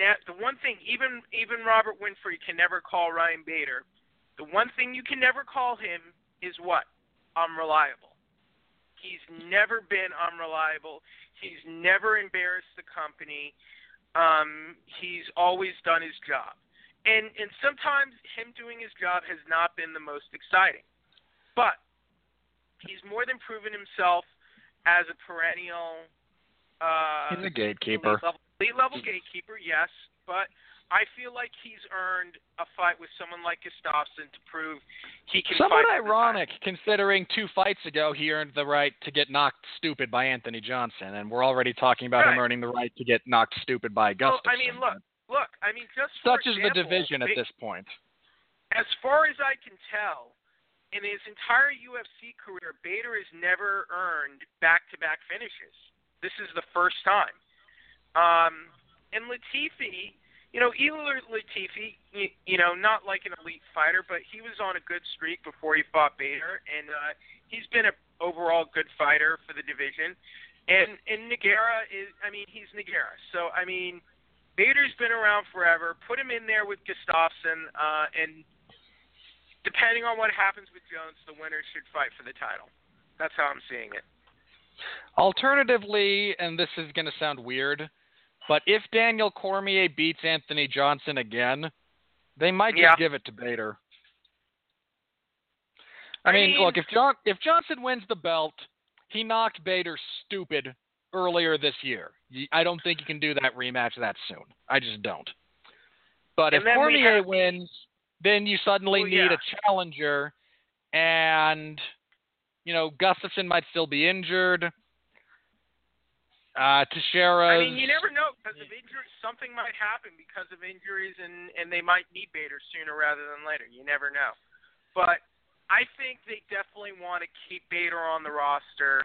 even Robert Winfrey can never call Ryan Bader. The one thing you can never call him is what? Unreliable. He's never been unreliable. He's never embarrassed the company. He's always done his job. And sometimes him doing his job has not been the most exciting. But he's more than proven himself as a perennial he's a gatekeeper. Elite level gatekeeper, yes. But I feel like he's earned a fight with someone like Gustafsson to prove he can Somewhat fight. ironic, considering 2 fights ago he earned the right to get knocked stupid by Anthony Johnson, and we're already talking about him earning the right to get knocked stupid by Gustafsson. Look. Just such is the division at this point. As far as I can tell, in his entire UFC career, Bader has never earned back-to-back finishes. This is the first time. And Latifi, Ilir Latifi, not like an elite fighter, but he was on a good streak before he fought Bader, and he's been an overall good fighter for the division. And Nogueira he's Nogueira. So, Bader's been around forever. Put him in there with Gustafsson, and depending on what happens with Jones, the winner should fight for the title. That's how I'm seeing it. Alternatively, and this is going to sound weird, but if Daniel Cormier beats Anthony Johnson again, they might just give it to Bader. Look, if Johnson wins the belt, he knocked Bader stupid earlier this year. I don't think you can do that rematch that soon. I just don't. But if Cormier wins, then you suddenly need a challenger, and Gustafsson might still be injured. Teixeira. You never know because of injuries. Something might happen because of injuries, and they might need Bader sooner rather than later. You never know. But I think they definitely want to keep Bader on the roster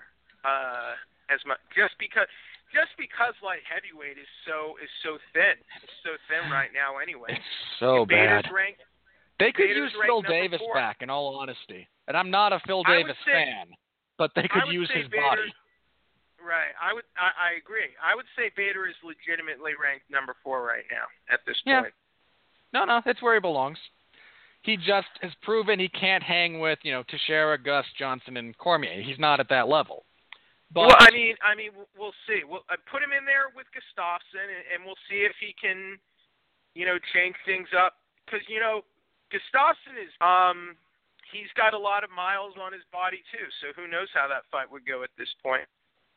just because light heavyweight is so thin. It's so thin right now anyway. It's so Bader's bad. ranked. They could Bader's use Phil ranked number Davis 4. back, in all honesty. And I'm not a Phil I would Davis say- fan, but they could use his body. Right. I agree. I would say Bader is legitimately ranked number 4 right now at this point. No, it's where he belongs. He just has proven he can't hang with, Teixeira, Gus, Johnson, and Cormier. He's not at that level. But, well, I mean, we'll see. We'll put him in there with Gustafsson, and we'll see if he can, change things up. Because Gustafsson is, he's got a lot of miles on his body too. So who knows how that fight would go at this point?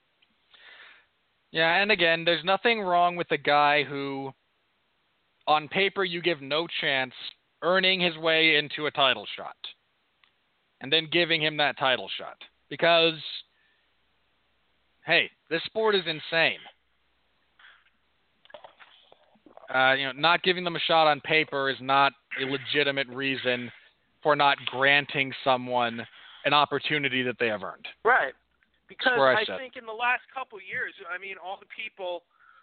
Yeah, and again, there's nothing wrong with a guy who, on paper, you give no chance, earning his way into a title shot, and then giving him that title shot. Because, hey, this sport is insane. Not giving them a shot on paper is not a legitimate reason for not granting someone an opportunity that they have earned. Right. Because I said. think in the last couple of years, all the people,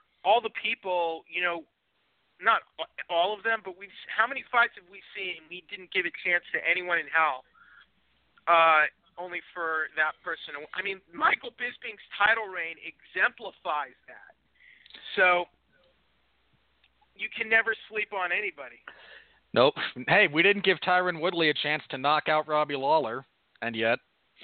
not all of them, but how many fights have we seen we didn't give a chance to anyone in hell, only for that person? Michael Bisping's title reign exemplifies that. So you can never sleep on anybody. Nope. Hey, we didn't give Tyron Woodley a chance to knock out Robbie Lawler, and yet.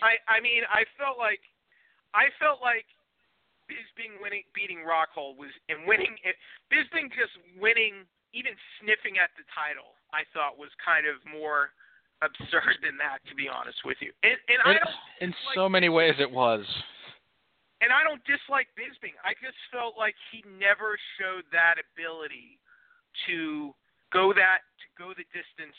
I felt like Bisping beating Rockhold Bisping just winning, even sniffing at the title, I thought was kind of more absurd than that, to be honest with you. And I don't in so many ways it was. And I don't dislike Bisping. I just felt like he never showed that ability to go the distance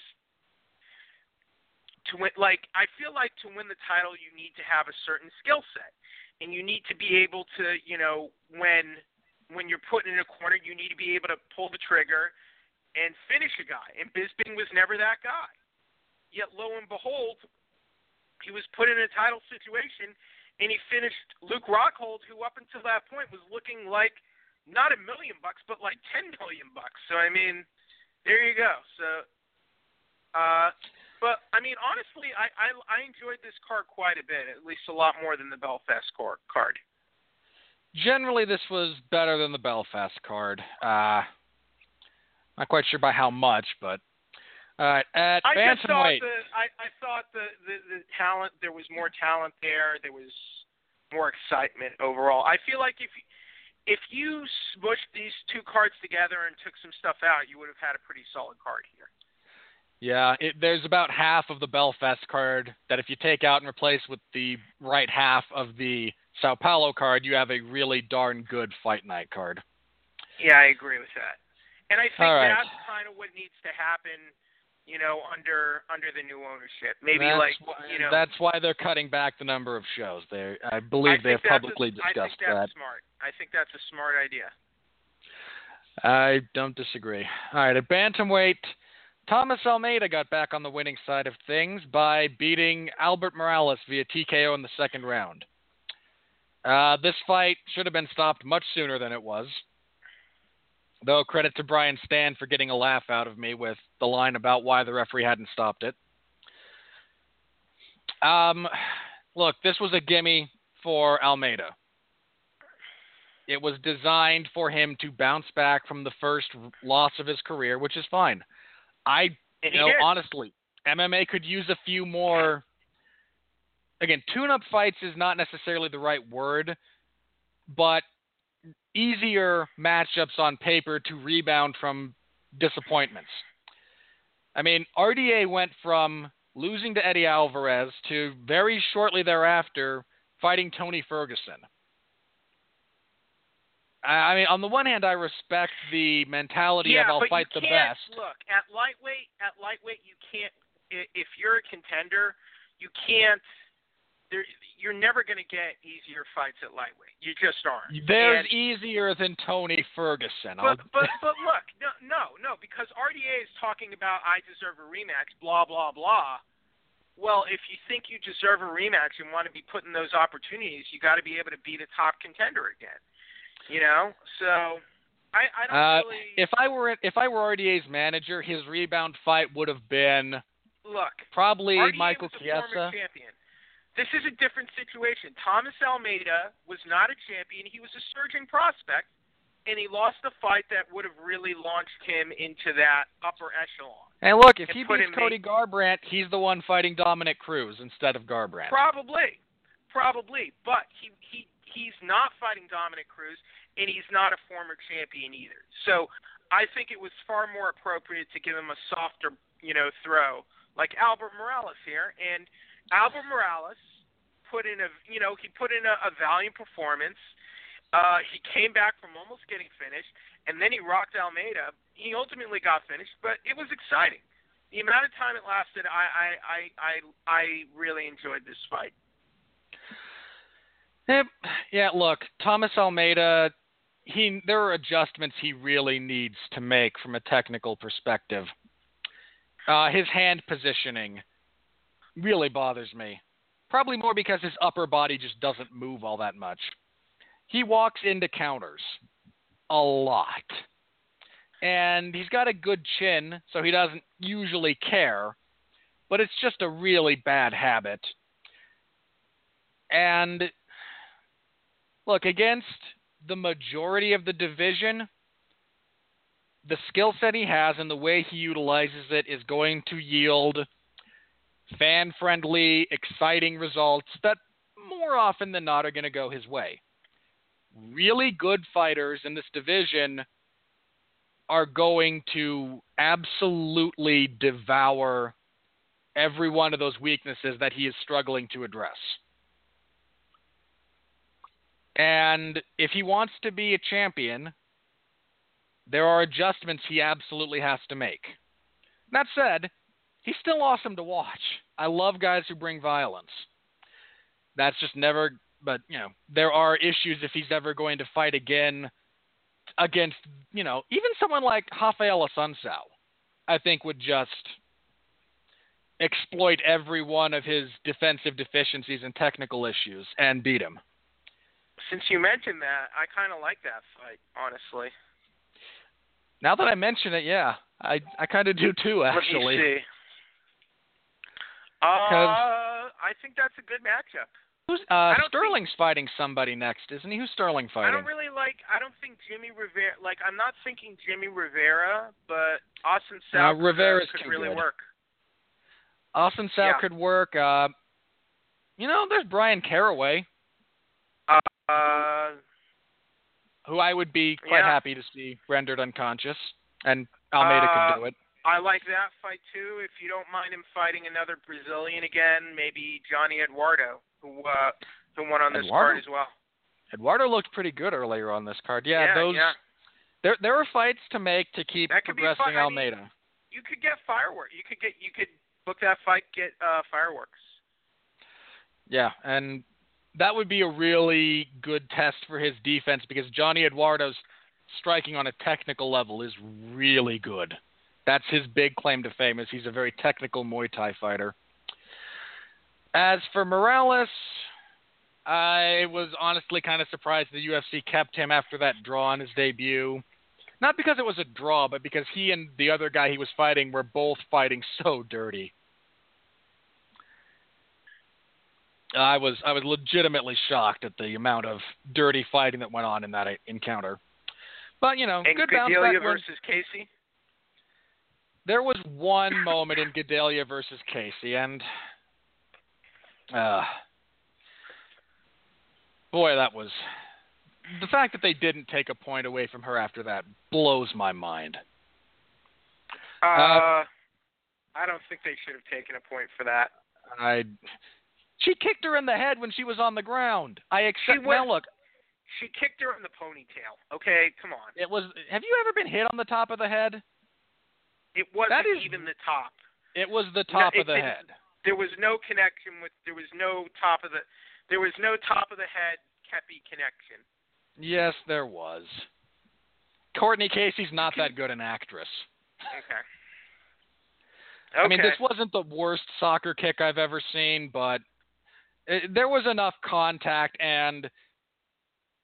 to win. Like, I feel like to win the title, you need to have a certain skill set, and you need to be able to, when you're put in a corner, you need to be able to pull the trigger and finish a guy. And Bisping was never that guy. Yet, lo and behold, he was put in a title situation, and he finished Luke Rockhold, who up until that point was looking like not $1 million, but like $10 million. So there you go. So, but honestly, I enjoyed this card quite a bit, at least a lot more than the Belfast card. Generally, this was better than the Belfast card. Not quite sure by how much, but at bantamweight. I thought the talent, there was more talent there. There was more excitement overall. I feel like if you smushed these two cards together and took some stuff out, you would have had a pretty solid card here. Yeah, there's about half of the Belfast card that if you take out and replace with the right half of the Sao Paulo card, you have a really darn good Fight Night card. Yeah, I agree with that. And I think right. That's kind of what needs to happen, under the new ownership. Maybe that's why they're cutting back the number of shows. I believe they've publicly discussed that. I think that's smart. I think that's a smart idea. I don't disagree. All right, at bantamweight, Thomas Almeida got back on the winning side of things by beating Albert Morales via TKO in the second round. This fight should have been stopped much sooner than it was. Though credit to Brian Stan for getting a laugh out of me with the line about why the referee hadn't stopped it. Look, this was a gimme for Almeida. It was designed for him to bounce back from the first loss of his career, which is fine. Honestly, MMA could use a few more. Again, tune-up fights is not necessarily the right word, but easier matchups on paper to rebound from disappointments. RDA went from losing to Eddie Alvarez to very shortly thereafter fighting Tony Ferguson. On the one hand, I respect the mentality of I'll fight the best. Look, at lightweight, you can't. If you're a contender, you can't. You're never going to get easier fights at lightweight. You just aren't. There's easier than Tony Ferguson. But look, no, because RDA is talking about I deserve a rematch, blah blah blah. Well, if you think you deserve a rematch and want to be put in those opportunities, you got to be able to beat a top contender again. So I don't really If I were RDA's manager, his rebound fight would have been look. probably RDA Michael was a Chiesa. former champion. This is a different situation. Thomas Almeida was not a champion. He was a surging prospect, and he lost a fight that would have really launched him into that upper echelon. And look, if And he put beats him Cody Garbrandt, he's the one fighting Dominic Cruz instead of Garbrandt. Probably. But he's not fighting Dominic Cruz, and he's not a former champion either. So I think it was far more appropriate to give him a softer, throw, like Albert Morales here. And Albert Morales put in a valiant performance. He came back from almost getting finished, and then he rocked Almeida. He ultimately got finished, but it was exciting. The amount of time it lasted, I really enjoyed this fight. Yeah, look, Thomas Almeida, there are adjustments he really needs to make from a technical perspective. His hand positioning really bothers me. Probably more because his upper body just doesn't move all that much. He walks into counters a lot. And he's got a good chin, so he doesn't usually care. But it's just a really bad habit. And look, against the majority of the division, the skill set he has and the way he utilizes it is going to yield fan-friendly, exciting results that more often than not are going to go his way. Really good fighters in this division are going to absolutely devour every one of those weaknesses that he is struggling to address. And if he wants to be a champion, there are adjustments he absolutely has to make. That said, he's still awesome to watch. I love guys who bring violence. That's just never, but, there are issues if he's ever going to fight again against, even someone like Rafael Assunção, I think would just exploit every one of his defensive deficiencies and technical issues and beat him. Since you mentioned that, I kind of like that fight, honestly. Now that I mention it, yeah, I kind of do too, actually. Let me see. I think that's a good matchup. Sterling's fighting somebody next, isn't he? Who's Sterling fighting? I don't think Jimmy Rivera, I'm not thinking Jimmy Rivera, but Assunção could really work. Assunção could work. There's Brian Caraway. Who I would be quite happy to see rendered unconscious, and Almeida could do it. I like that fight too. If you don't mind him fighting another Brazilian again, maybe Johnny Eduardo, who won on this card as well. Eduardo looked pretty good earlier on this card. Yeah. There are fights to make to keep progressing Almeida. You could get fireworks. You could book that fight, get fireworks. Yeah, and that would be a really good test for his defense because Johnny Eduardo's striking on a technical level is really good. That's his big claim to fame, is he's a very technical Muay Thai fighter. As for Morales, I was honestly kind of surprised the UFC kept him after that draw on his debut. Not because it was a draw, but because he and the other guy he was fighting were both fighting so dirty. I was legitimately shocked at the amount of dirty fighting that went on in that encounter. But, and good bounce back Gadelha versus Casey? There was one moment in Gadelha versus Casey, and boy, that was... The fact that they didn't take a point away from her after that blows my mind. I don't think they should have taken a point for that. She kicked her in the head when she was on the ground. Look. She kicked her in the ponytail. Okay, come on. Have you ever been hit on the top of the head? It wasn't even the top. It was the top of the head. There was no connection there was no top of the head Kepi connection. Yes, there was. Courtney Casey's not that good an actress. Okay. I mean, this wasn't the worst soccer kick I've ever seen, but there was enough contact, and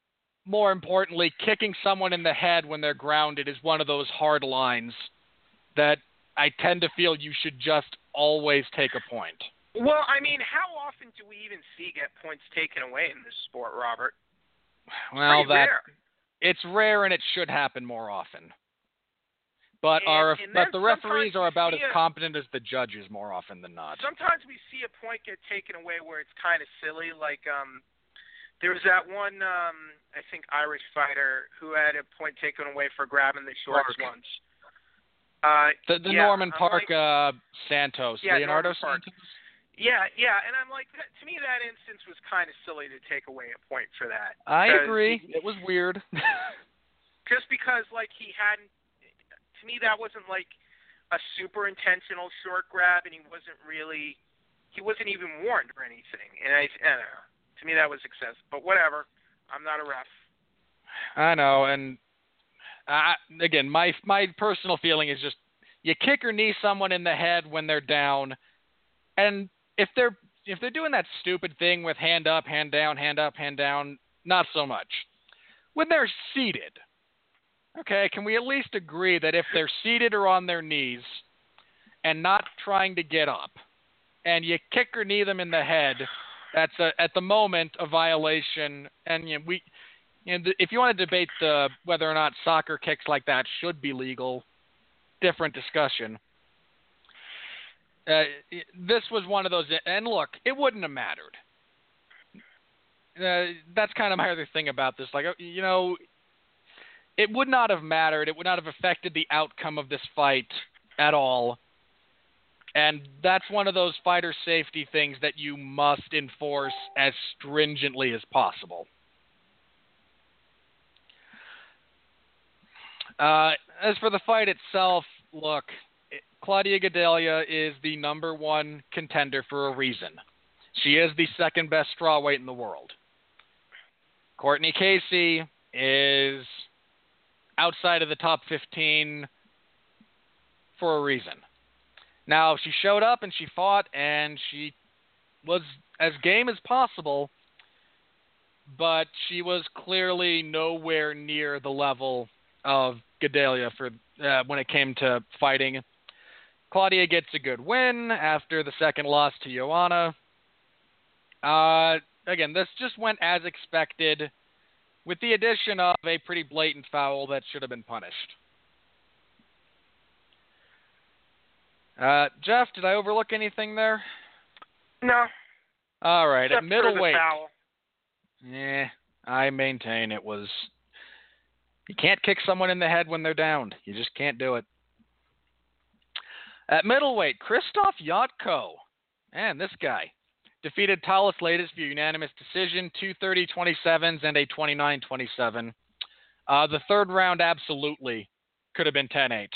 more importantly, kicking someone in the head when they're grounded is one of those hard lines that I tend to feel you should just always take a point. Well, I mean, how often do we even see get points taken away in this sport, Robert? Well, rare. It's rare and it should happen more often. But the referees are about as competent as the judges more often than not. Sometimes we see a point get taken away where it's kind of silly. Like there was that one, I think, Irish fighter who had a point taken away for grabbing the shorts once. The Norman Park Santos. Yeah, Leonardo Norman Santos? Park. Yeah, and I'm like, to me that instance was kind of silly to take away a point for that. I agree. It was weird. Just because, like, he hadn't, to me that wasn't like a super intentional short grab, and he wasn't even warned or anything. And I don't know. To me that was excessive. But whatever. I'm not a ref. I know, and again, my personal feeling is just you kick or knee someone in the head when they're down, and if they're doing that stupid thing with hand up, hand down, hand up, hand down, not so much. When they're seated, okay, can we at least agree that if they're seated or on their knees and not trying to get up, and you kick or knee them in the head, that's at the moment a violation. And if you want to debate whether or not soccer kicks like that should be legal, different discussion. This was one of those, and look, it wouldn't have mattered. That's kind of my other thing about this. Like, it would not have mattered. It would not have affected the outcome of this fight at all. And that's one of those fighter safety things that you must enforce as stringently as possible. As for the fight itself, look, Claudia Gadelha is the number one contender for a reason. She is the second best strawweight in the world. Courtney Casey is outside of the top 15 for a reason. Now, she showed up and she fought and she was as game as possible, but she was clearly nowhere near the level of Gadelha for when it came to fighting. Claudia gets a good win after the second loss to Joanna. Again, this just went as expected, with the addition of a pretty blatant foul that should have been punished. Jeff, did I overlook anything there? No. All right, except at middleweight. For the foul. I maintain it was. You can't kick someone in the head when they're downed. You just can't do it. At middleweight, Krzysztof Jotko, man, this guy, defeated Thales Leites via unanimous decision, 2 30-27s and a 29-27. The third round absolutely could have been 10-8.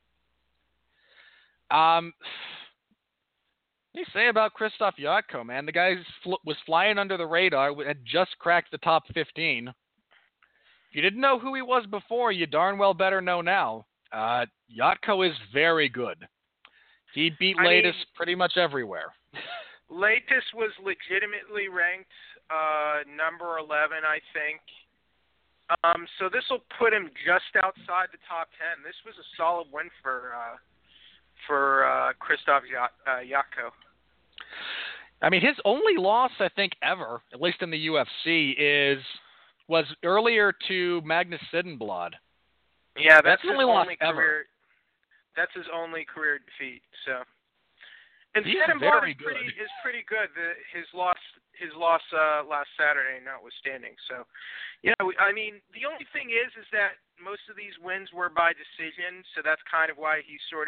What do you say about Krzysztof Jotko, man? The guy was flying under the radar, had just cracked the top 15. If you didn't know who he was before, you darn well better know now. Jotko is very good. He beat Leites pretty much everywhere. Leites was legitimately ranked number 11, I think. So this will put him just outside the top 10. This was a solid win for Krzysztof Jotko. I mean, his only loss, I think, ever, at least in the UFC, was earlier to Magnus Sidenblad. Yeah, that's his only loss career. ever. That's his only career defeat. So, and he's Sidenblad very good. is pretty good. His loss last Saturday, notwithstanding. So, I mean, the only thing is that most of these wins were by decision. So that's kind of why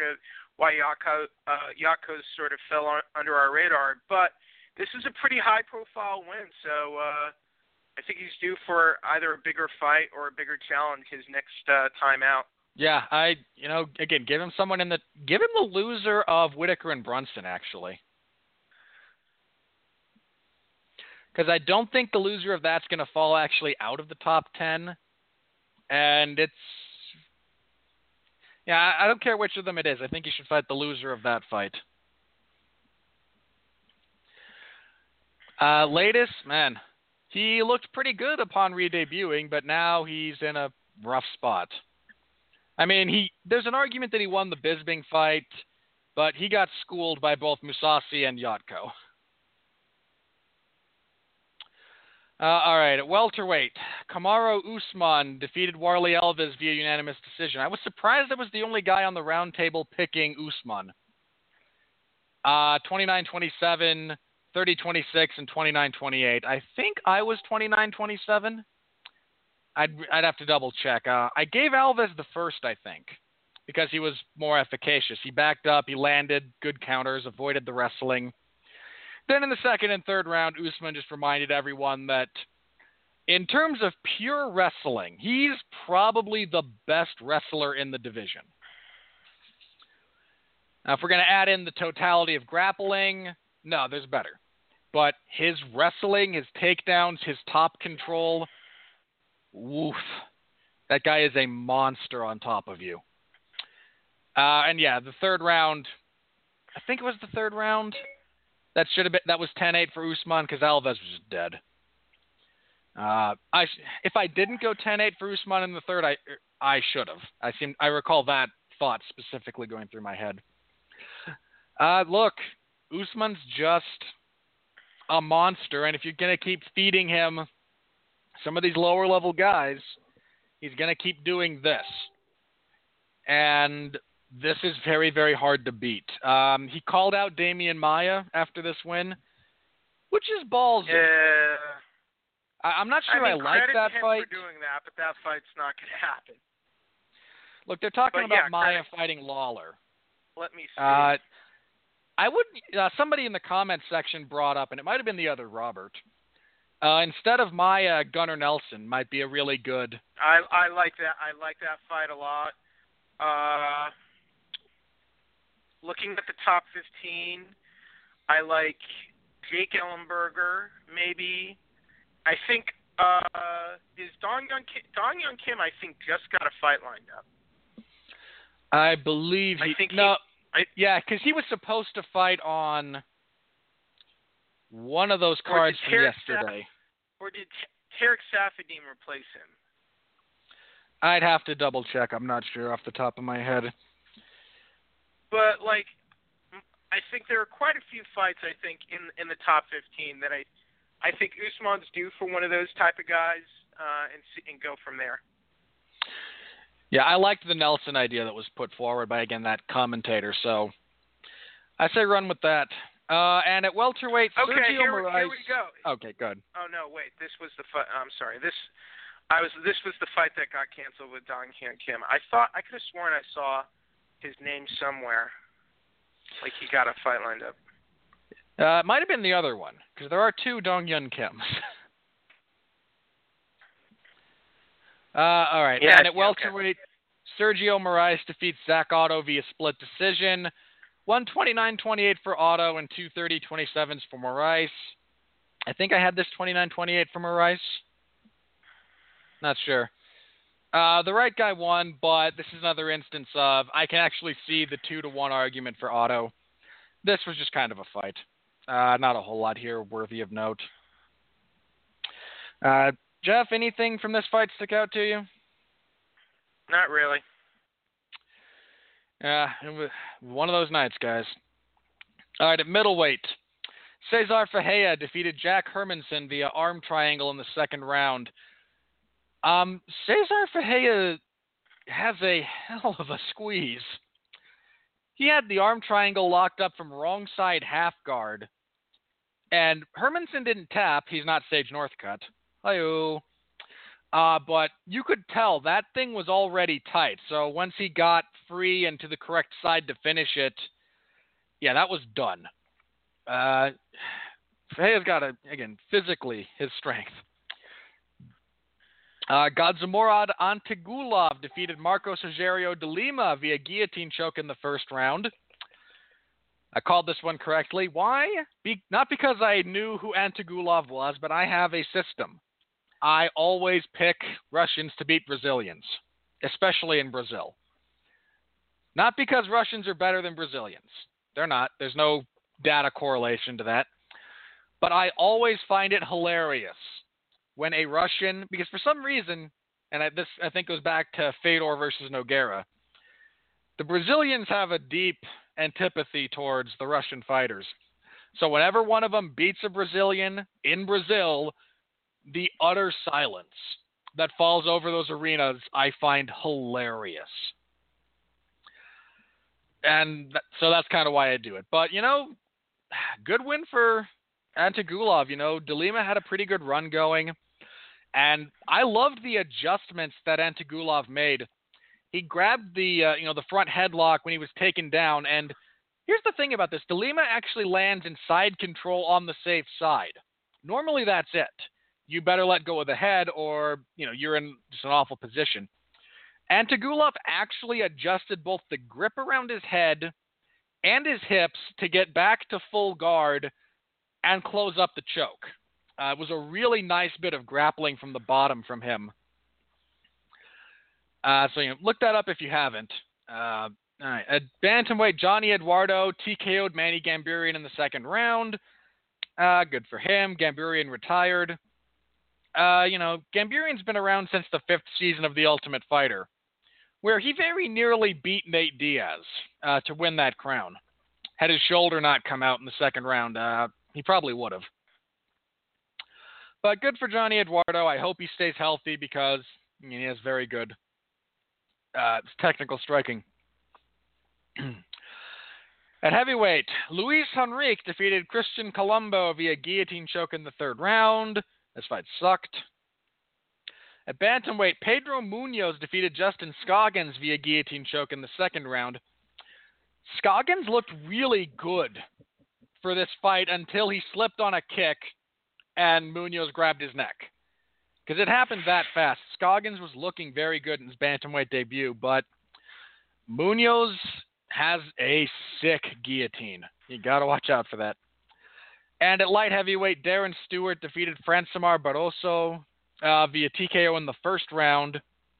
Jotko sort of fell under our radar. But this is a pretty high-profile win. So I think he's due for either a bigger fight or a bigger challenge his next time out. Yeah, again, give him the loser of Whittaker and Brunson, actually. Because I don't think the loser of that's going to fall actually out of the top 10. And I don't care which of them it is. I think you should fight the loser of that fight. Leites, man, He looked pretty good upon re-debuting, but now he's in a rough spot. I mean, there's an argument that he won the Bisping fight, but he got schooled by both Mousasi and Yotko. All right, at welterweight, Kamaru Usman defeated Warley Alves via unanimous decision. I was surprised I was the only guy on the round table picking Usman. 29-27, 30-26, and 29-28. I think I was 29-27. I'd have to double check. I gave Alves the first, I think, because he was more efficacious. He backed up, he landed good counters, avoided the wrestling. Then in the second and third round, Usman just reminded everyone that in terms of pure wrestling, he's probably the best wrestler in the division. Now, if we're going to add in the totality of grappling, no, there's better. But his wrestling, his takedowns, his top control, woof. That guy is a monster on top of you. And yeah, the third round, I think it was the third round. That was 10-8 for Usman because Alves was just dead. If I didn't go 10-8 for Usman in the third, I should have. I recall that thought specifically going through my head. Look, Usman's just a monster, and if you're going to keep feeding him some of these lower level guys, he's going to keep doing this. And this is very, very hard to beat. He called out Damian Maia after this win, which is ballsy. Yeah. I'm not sure I like that fight. Credit him for doing that, but that fight's not going to happen. Look, they're talking about Maia fighting Lawler. Let me see. Somebody in the comments section brought up, and it might have been the other Robert, instead of Maia, Gunnar Nelson might be a really good. I like that. I like that fight a lot. Looking at the top 15, I like Jake Ellenberger, maybe. I think is Dong Young Kim, I think, just got a fight lined up. I believe because he was supposed to fight on one of those cards from yesterday. Or did Tarek Safadine replace him? I'd have to double check. I'm not sure off the top of my head. But I think there are quite a few fights. I think in the top 15 that I think Usman's due for one of those type of guys, and go from there. Yeah, I liked the Nelson idea that was put forward by, again, that commentator. So I say run with that. And at welterweight, Sergio Moraes. Here we go. Okay, good. Oh no, wait. This was the fight. I'm sorry. This was the fight that got canceled with Dong Hyun Kim. I could have sworn I saw his name somewhere, like he got a fight lined up. It might have been the other one, because there are two Dong Hyun Kims. All right. Yeah, and at welterweight, Sergio Moraes defeats Zach Otto via split decision. 129-28 for Otto and 230-27s for Moraes. I think I had this 29-28 for Moraes. Not sure. The right guy won, but this is another instance of I can actually see the 2-1 argument for Otto. This was just kind of a fight. Not a whole lot here worthy of note. Jeff, anything from this fight stick out to you? Not really. Yeah, it was one of those nights, guys. All right, at middleweight, Cesar Ferreira defeated Jack Hermanson via arm triangle in the second round. Cesar Ferreira has a hell of a squeeze. He had the arm triangle locked up from wrong side half guard, and Hermanson didn't tap. He's not Sage Northcutt. Hi-oh. But you could tell that thing was already tight. So once he got free and to the correct side to finish it, yeah, that was done. Ferreira's got, again, physically his strength. Godzimurad Antigulov defeated Marcos Rogerio de Lima via guillotine choke in the first round. I called this one correctly. Why? Not because I knew who Antigulov was, but I have a system. I always pick Russians to beat Brazilians, especially in Brazil. Not because Russians are better than Brazilians. They're not. There's no data correlation to that. But I always find it hilarious when a Russian, because for some reason, and this I think goes back to Fedor versus Nogueira, the Brazilians have a deep antipathy towards the Russian fighters. So whenever one of them beats a Brazilian in Brazil, the utter silence that falls over those arenas I find hilarious. And so that's kind of why I do it. But, good win for Antigulov. De Lima had a pretty good run going. And I loved the adjustments that Antigulov made. He grabbed the front headlock when he was taken down. And here's the thing about this. De Lima actually lands in side control on the safe side. Normally that's it. You better let go of the head or, you're in just an awful position. Antigulov actually adjusted both the grip around his head and his hips to get back to full guard and close up the choke. It was a really nice bit of grappling from the bottom from him. So look that up if you haven't. All right. At bantamweight, Johnny Eduardo TKO'd Manny Gamburian in the second round. Good for him. Gamburian retired. Gamburian's been around since the 5th season of The Ultimate Fighter, where he very nearly beat Nate Diaz to win that crown. Had his shoulder not come out in the second round, he probably would have. But good for Johnny Eduardo. I hope he stays healthy because he has very good technical striking. At heavyweight, Luis Henrique defeated Christian Colombo via guillotine choke in the third round. This fight sucked. At bantamweight, Pedro Munoz defeated Justin Scoggins via guillotine choke in the second round. Scoggins looked really good for this fight until he slipped on a kick and Munoz grabbed his neck. Because it happened that fast. Scoggins was looking very good in his bantamweight debut, but Munoz has a sick guillotine. You got to watch out for that. And at light heavyweight, Darren Stewart defeated Francimar Barroso via TKO in the first round.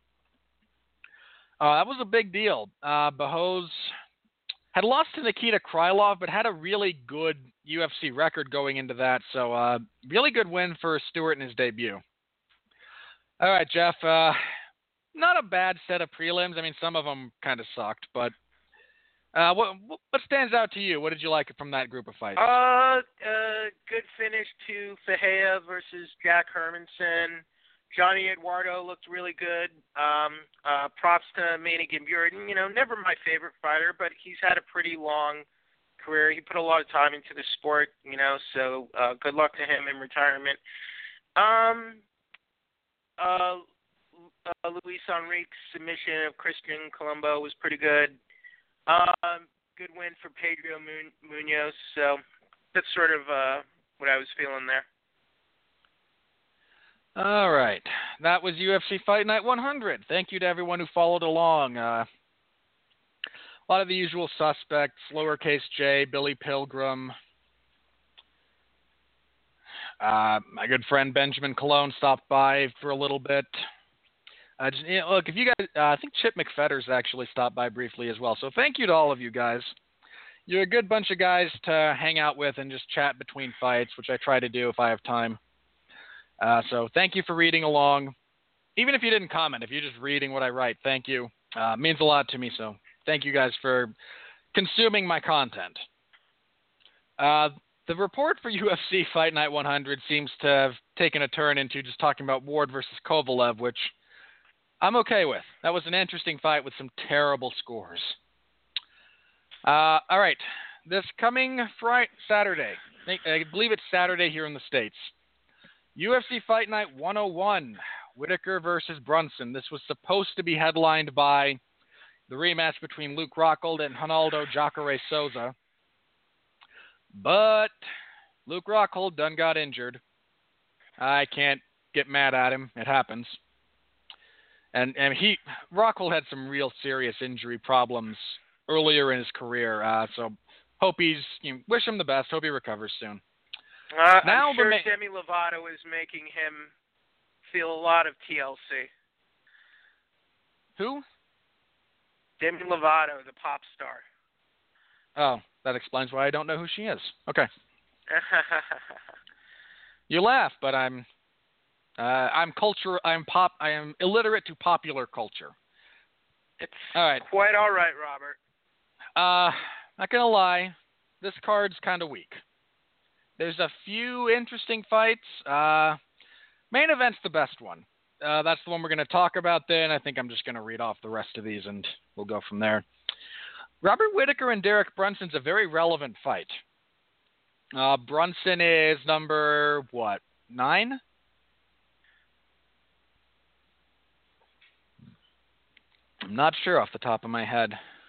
That was a big deal. Barroso had lost to Nikita Krylov, but had a really good UFC record going into that. So really good win for Stewart in his debut. All right, Jeff. Not a bad set of prelims. I mean, some of them kind of sucked, but what stands out to you? What did you like from that group of fights? Good finish to Fajea versus Jack Hermanson. Johnny Eduardo looked really good. Props to Manny Gamburian. Never my favorite fighter, but he's had a pretty long career. He put a lot of time into the sport, so good luck to him in retirement. Luis Enrique's submission of Christian Colombo was pretty good. Good win for Pedro Munoz. So that's sort of what I was feeling there. All right. That was UFC Fight Night 100. Thank you to everyone who followed along. A lot of the usual suspects, Lowercase J, Billy Pilgrim. My good friend Benjamin Colon stopped by for a little bit. Look, if you guys, I think Chip McFetters actually stopped by briefly as well. So thank you to all of you guys. You're a good bunch of guys to hang out with and just chat between fights, which I try to do if I have time. So thank you for reading along. Even if you didn't comment, if you're just reading what I write, thank you. It means a lot to me. So thank you guys for consuming my content. The report for UFC Fight Night 100 seems to have taken a turn into just talking about Ward versus Kovalev, which I'm okay with. That was an interesting fight with some terrible scores. All right. This coming Saturday, I believe it's Saturday here in the States, UFC Fight Night 101, Whitaker versus Brunson. This was supposed to be headlined by the rematch between Luke Rockhold and Ronaldo Jacare Souza. But Luke Rockhold done got injured. I can't get mad at him. It happens. And Rockhold had some real serious injury problems earlier in his career. So hope wish him the best. Hope he recovers soon. I'm sure Demi Lovato is making him feel a lot of TLC. Who? Demi Lovato, the pop star. Oh, that explains why I don't know who she is. Okay. You laugh, but I'm I am illiterate to popular culture. It's All right. quite all right, Robert. Not gonna lie, this card's kind of weak. There's a few interesting fights. Main event's the best one. That's the one we're gonna talk about. Then I think I'm just gonna read off the rest of these and we'll go from there. Robert Whittaker and Derek Brunson's a very relevant fight. Brunson is number 9? I'm not sure off the top of my head.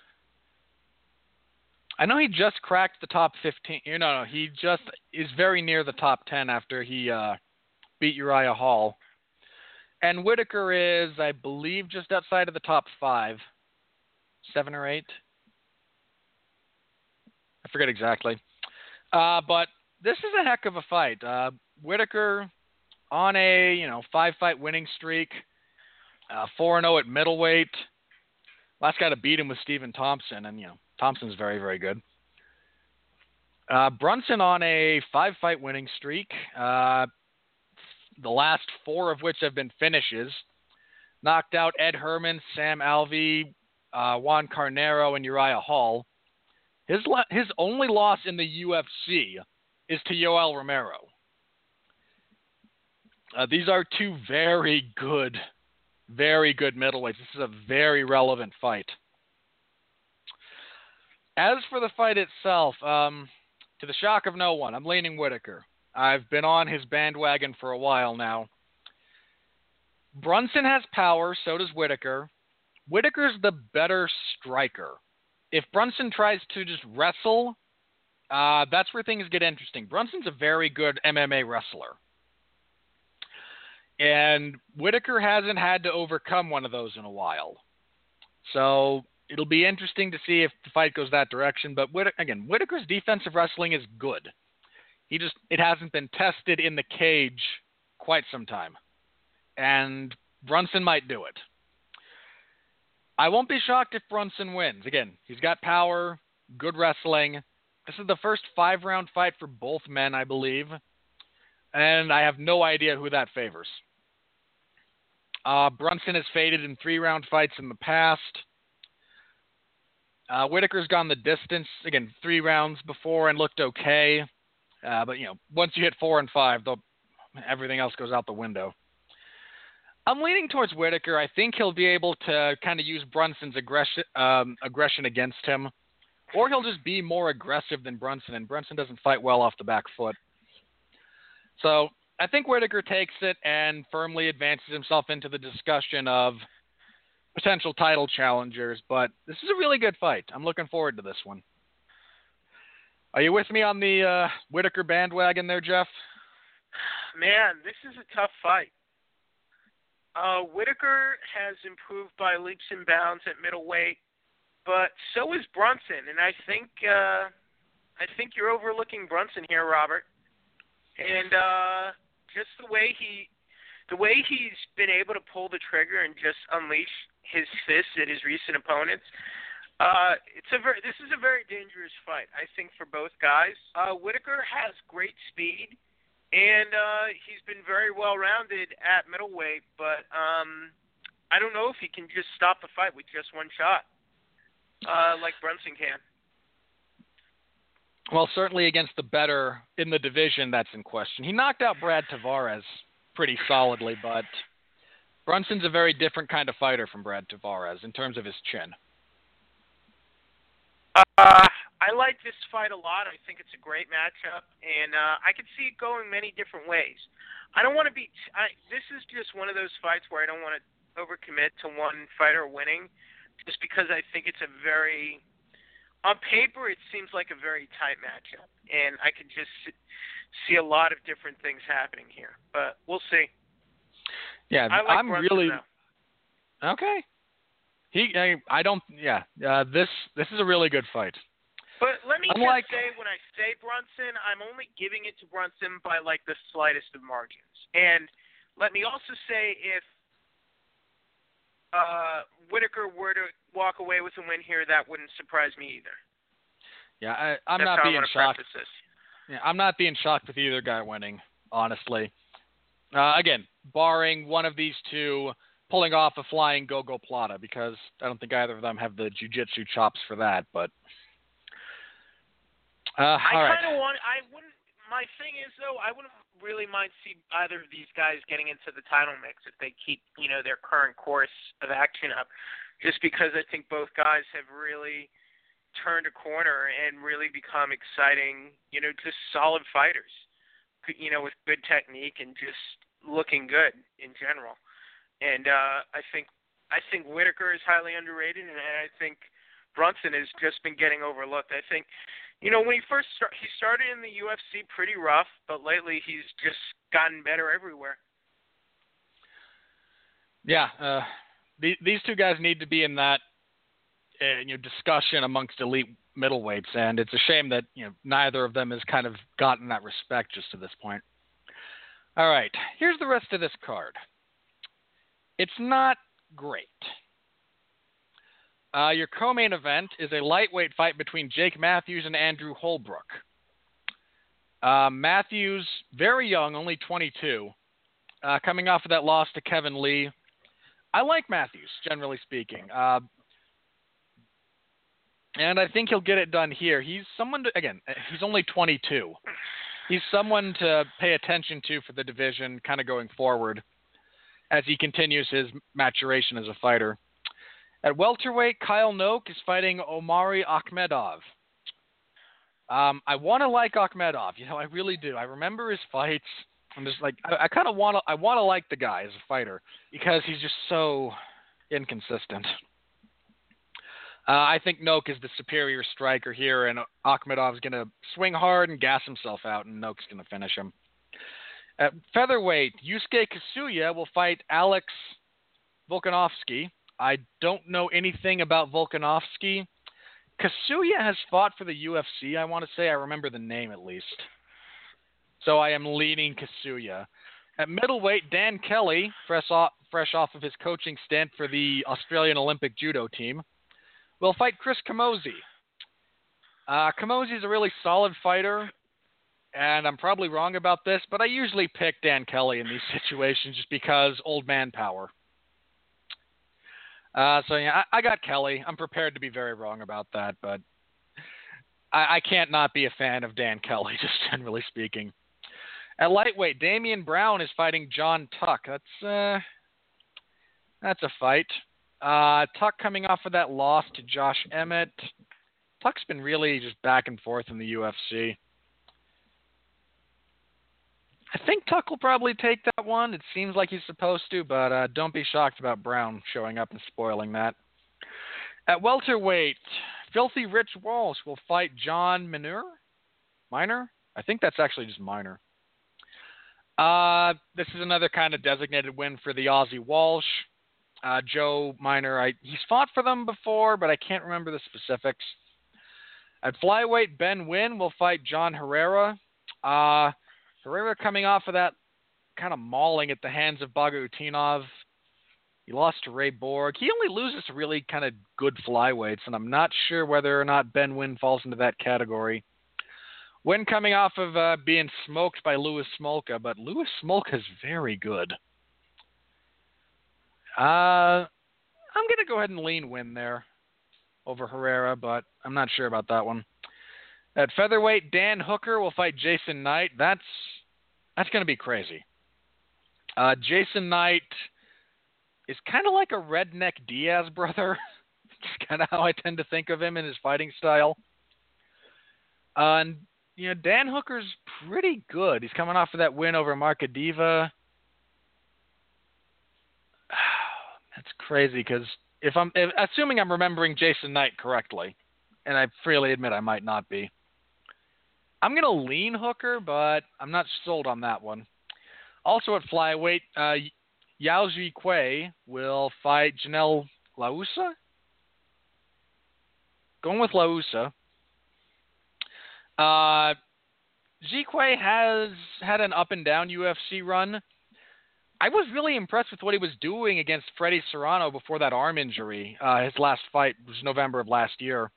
I know he just cracked the top 15. No, he just is very near the top 10 after he beat Uriah Hall. And Whittaker is, I believe, just outside of the top 5. 7 or 8. I forget exactly. But this is a heck of a fight. Whittaker on a 5-fight winning streak, 4-0 at middleweight. Last guy to beat him was Stephen Thompson, and Thompson's very, very good. Brunson on a 5-fight winning streak, the last 4 of which have been finishes. Knocked out Ed Herman, Sam Alvey, Juan Carnero, and Uriah Hall. His only loss in the UFC is to Yoel Romero. These are 2 very good middleweights. This is a very relevant fight. As for the fight itself, to the shock of no one, I'm leaning Whittaker. I've been on his bandwagon for a while now. Brunson has power, so does Whittaker. Whittaker's the better striker. If Brunson tries to just wrestle, that's where things get interesting. Brunson's a very good MMA wrestler. And Whittaker hasn't had to overcome one of those in a while. So it'll be interesting to see if the fight goes that direction. But Whittaker's defensive wrestling is good. It hasn't been tested in the cage quite some time. And Brunson might do it. I won't be shocked if Brunson wins. Again, he's got power, good wrestling. This is the first 5-round fight for both men, I believe. And I have no idea who that favors. Brunson has faded in 3-round fights in the past. Whittaker's gone the distance, again, 3 rounds before and looked okay. But once you hit 4 and 5, everything else goes out the window. I'm leaning towards Whittaker. I think he'll be able to kind of use Brunson's aggression against him. Or he'll just be more aggressive than Brunson, and Brunson doesn't fight well off the back foot. So I think Whittaker takes it and firmly advances himself into the discussion of potential title challengers. But this is a really good fight. I'm looking forward to this one. Are you with me on the Whittaker bandwagon there, Jeff? Man, this is a tough fight. Whittaker has improved by leaps and bounds at middleweight, but so is Brunson, and I think you're overlooking Brunson here, Robert. And just the way he's been able to pull the trigger and just unleash his fists at his recent opponents, this is a very dangerous fight, I think, for both guys. Whittaker has great speed. And he's been very well-rounded at middleweight, but I don't know if he can just stop the fight with just one shot, like Brunson can. Well, certainly against the better in the division that's in question. He knocked out Brad Tavares pretty solidly, but Brunson's a very different kind of fighter from Brad Tavares in terms of his chin. I like this fight a lot. I think it's a great matchup, and I could see it going many different ways. I don't want to be. This is just one of those fights where I don't want to overcommit to one fighter winning, just because I think it's a very. On paper, it seems like a very tight matchup, and I could just see a lot of different things happening here. But we'll see. Yeah, I'm Brunson, really though. Okay. This is a really good fight. But let me just say, when I say Brunson, I'm only giving it to Brunson by like the slightest of margins. And let me also say, if Whittaker were to walk away with a win here, that wouldn't surprise me either. Yeah, I'm not being shocked. Yeah, I'm not being shocked with either guy winning, honestly. Again, barring one of these two pulling off a flying Gogo Plata, because I don't think either of them have the jiu-jitsu chops for that. But I all right. kind of want. I wouldn't. My thing is though, I wouldn't really mind see either of these guys getting into the title mix if they keep their current course of action up. Just because I think both guys have really turned a corner and really become exciting, just solid fighters, with good technique and just looking good in general. And I think Whitaker is highly underrated, and I think Brunson has just been getting overlooked. I think, when he first he started in the UFC pretty rough, but lately he's just gotten better everywhere. Yeah, these two guys need to be in that discussion amongst elite middleweights, and it's a shame that neither of them has kind of gotten that respect just to this point. All right, here's the rest of this card. It's not great. Your co-main event is a lightweight fight between Jake Matthews and Andrew Holbrook. Matthews, very young, only 22, coming off of that loss to Kevin Lee. I like Matthews, generally speaking. And I think he'll get it done here. He's someone to, again, he's only 22. He's someone to pay attention to for the division kind of going forward as he continues his maturation as a fighter. At welterweight, Kyle Noke is fighting Omari Akhmedov. I want to like Akhmedov. I really do. I remember his fights. I'm just like, I kind of want to like the guy as a fighter because he's just so inconsistent. I think Noke is the superior striker here, and Akhmedov's going to swing hard and gas himself out, and Noke's going to finish him. At featherweight, Yusuke Kasuya will fight Alex Volkanovski. I don't know anything about Volkanovski. Kasuya has fought for the UFC, I want to say. I remember the name at least. So I am leaning Kasuya. At middleweight, Dan Kelly, fresh off of his coaching stint for the Australian Olympic judo team, will fight Chris Camozzi. Camozzi is a really solid fighter, and I'm probably wrong about this, but I usually pick Dan Kelly in these situations just because old man power. So yeah, I got Kelly. I'm prepared to be very wrong about that, but I can't not be a fan of Dan Kelly, just generally speaking. At lightweight, Damian Brown is fighting John Tuck. That's a fight. Tuck coming off of that loss to Josh Emmett. Tuck's been really just back and forth in the UFC. I think Tuck will probably take that one. It seems like he's supposed to, but don't be shocked about Brown showing up and spoiling that. At welterweight, Filthy Rich Walsh will fight John Minor? I think that's actually just Minor. This is another kind of designated win for the Aussie Walsh. Joe Minor, he's fought for them before, but I can't remember the specifics. At flyweight, Ben Wynn will fight John Herrera. Herrera coming off of that kind of mauling at the hands of Bogutinov. He lost to Ray Borg. He only loses to really kind of good flyweights, and I'm not sure whether or not Ben Wynn falls into that category. Wynn coming off of being smoked by Louis Smolka, but Louis Smolka is very good. I'm going to go ahead and lean Wynn there over Herrera, but I'm not sure about that one. At featherweight, Dan Hooker will fight Jason Knight. That's going to be crazy. Jason Knight is kind of like a redneck Diaz brother. It's kind of how I tend to think of him in his fighting style. And Dan Hooker's pretty good. He's coming off of that win over Markadiva. That's crazy because assuming I'm remembering Jason Knight correctly, and I freely admit I might not be, I'm going to lean Hooker, but I'm not sold on that one. Also at flyweight, Yao Ji Quay will fight Janelle Lausa. Going with Lausa. Ji Quay has had an up and down UFC run. I was really impressed with what he was doing against Freddie Serrano before that arm injury. His last fight was November of last year.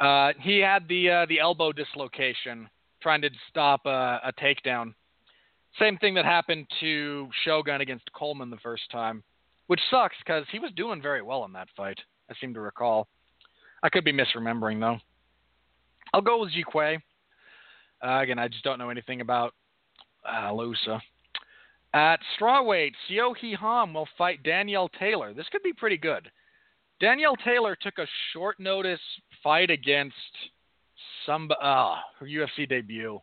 He had the elbow dislocation, trying to stop a takedown. Same thing that happened to Shogun against Coleman the first time, which sucks because he was doing very well in that fight, I seem to recall. I could be misremembering, though. I'll go with Ji Kwei. Again, I just don't know anything about Lusa. At strawweight, Seo Hee Ham will fight Danielle Taylor. This could be pretty good. Danielle Taylor took a short notice fight against her UFC debut.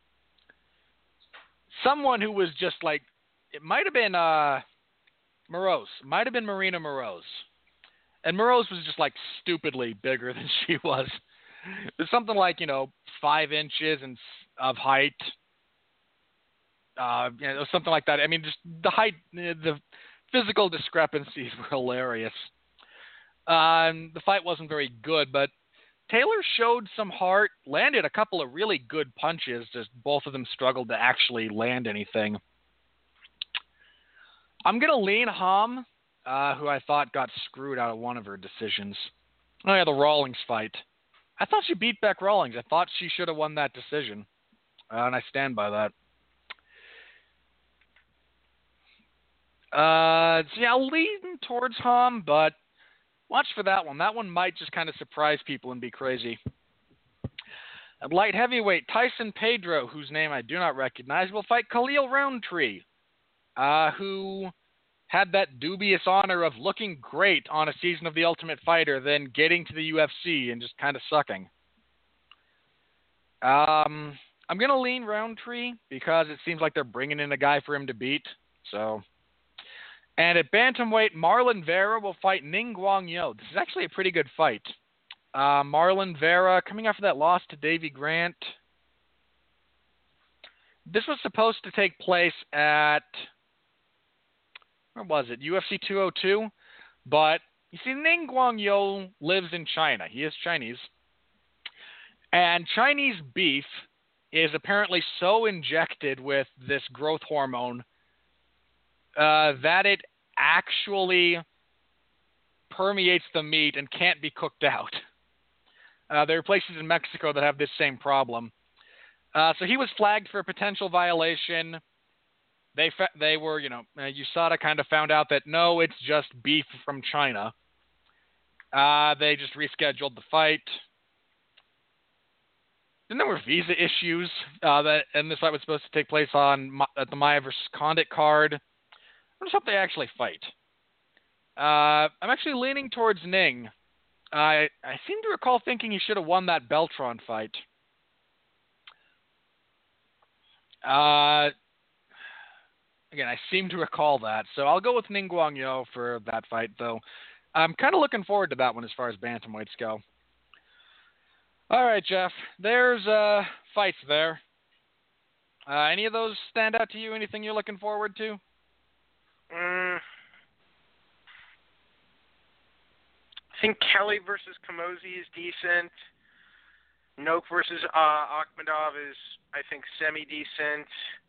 Someone who was just like, it might have been Moroz. Might have been Marina Moroz. And Moroz was just like stupidly bigger than she was. It was something like, 5 inches of height. Something like that. I mean, just the height, the physical discrepancies were hilarious. The fight wasn't very good, but Taylor showed some heart, landed a couple of really good punches, just both of them struggled to actually land anything. I'm going to lean Ham, who I thought got screwed out of one of her decisions. Oh, yeah, the Rawlings fight. I thought she beat Beck Rawlings. I thought she should have won that decision, and I stand by that. I'll lean towards Ham, but watch for that one. That one might just kind of surprise people and be crazy. At light heavyweight, Tyson Pedro, whose name I do not recognize, will fight Khalil Roundtree, who had that dubious honor of looking great on a season of The Ultimate Fighter, then getting to the UFC and just kind of sucking. I'm going to lean Roundtree because it seems like they're bringing in a guy for him to beat. So, and at bantamweight, Marlon Vera will fight Ning Guangyo. This is actually a pretty good fight. Marlon Vera coming off of that loss to Davy Grant. This was supposed to take place at, where was it? UFC 202. But you see, Ning Guangyo lives in China. He is Chinese. And Chinese beef is apparently so injected with this growth hormone that it actually permeates the meat and can't be cooked out. There are places in Mexico that have this same problem. So he was flagged for a potential violation. They were, USADA kind of found out that no, it's just beef from China. They just rescheduled the fight. Then there were visa issues, and this fight was supposed to take place at the Maia vs. Condit card. I just hope they actually fight. I'm actually leaning towards Ning. I seem to recall thinking he should have won that Beltran fight. Again, I seem to recall that, so I'll go with Ning Guangyo for that fight, though. I'm kind of looking forward to that one as far as bantamweights go. All right, Jeff. There's fights there. Any of those stand out to you? Anything you're looking forward to? I think Kelly versus Kamosi is decent. Noke versus Akhmedov is, I think, semi-decent.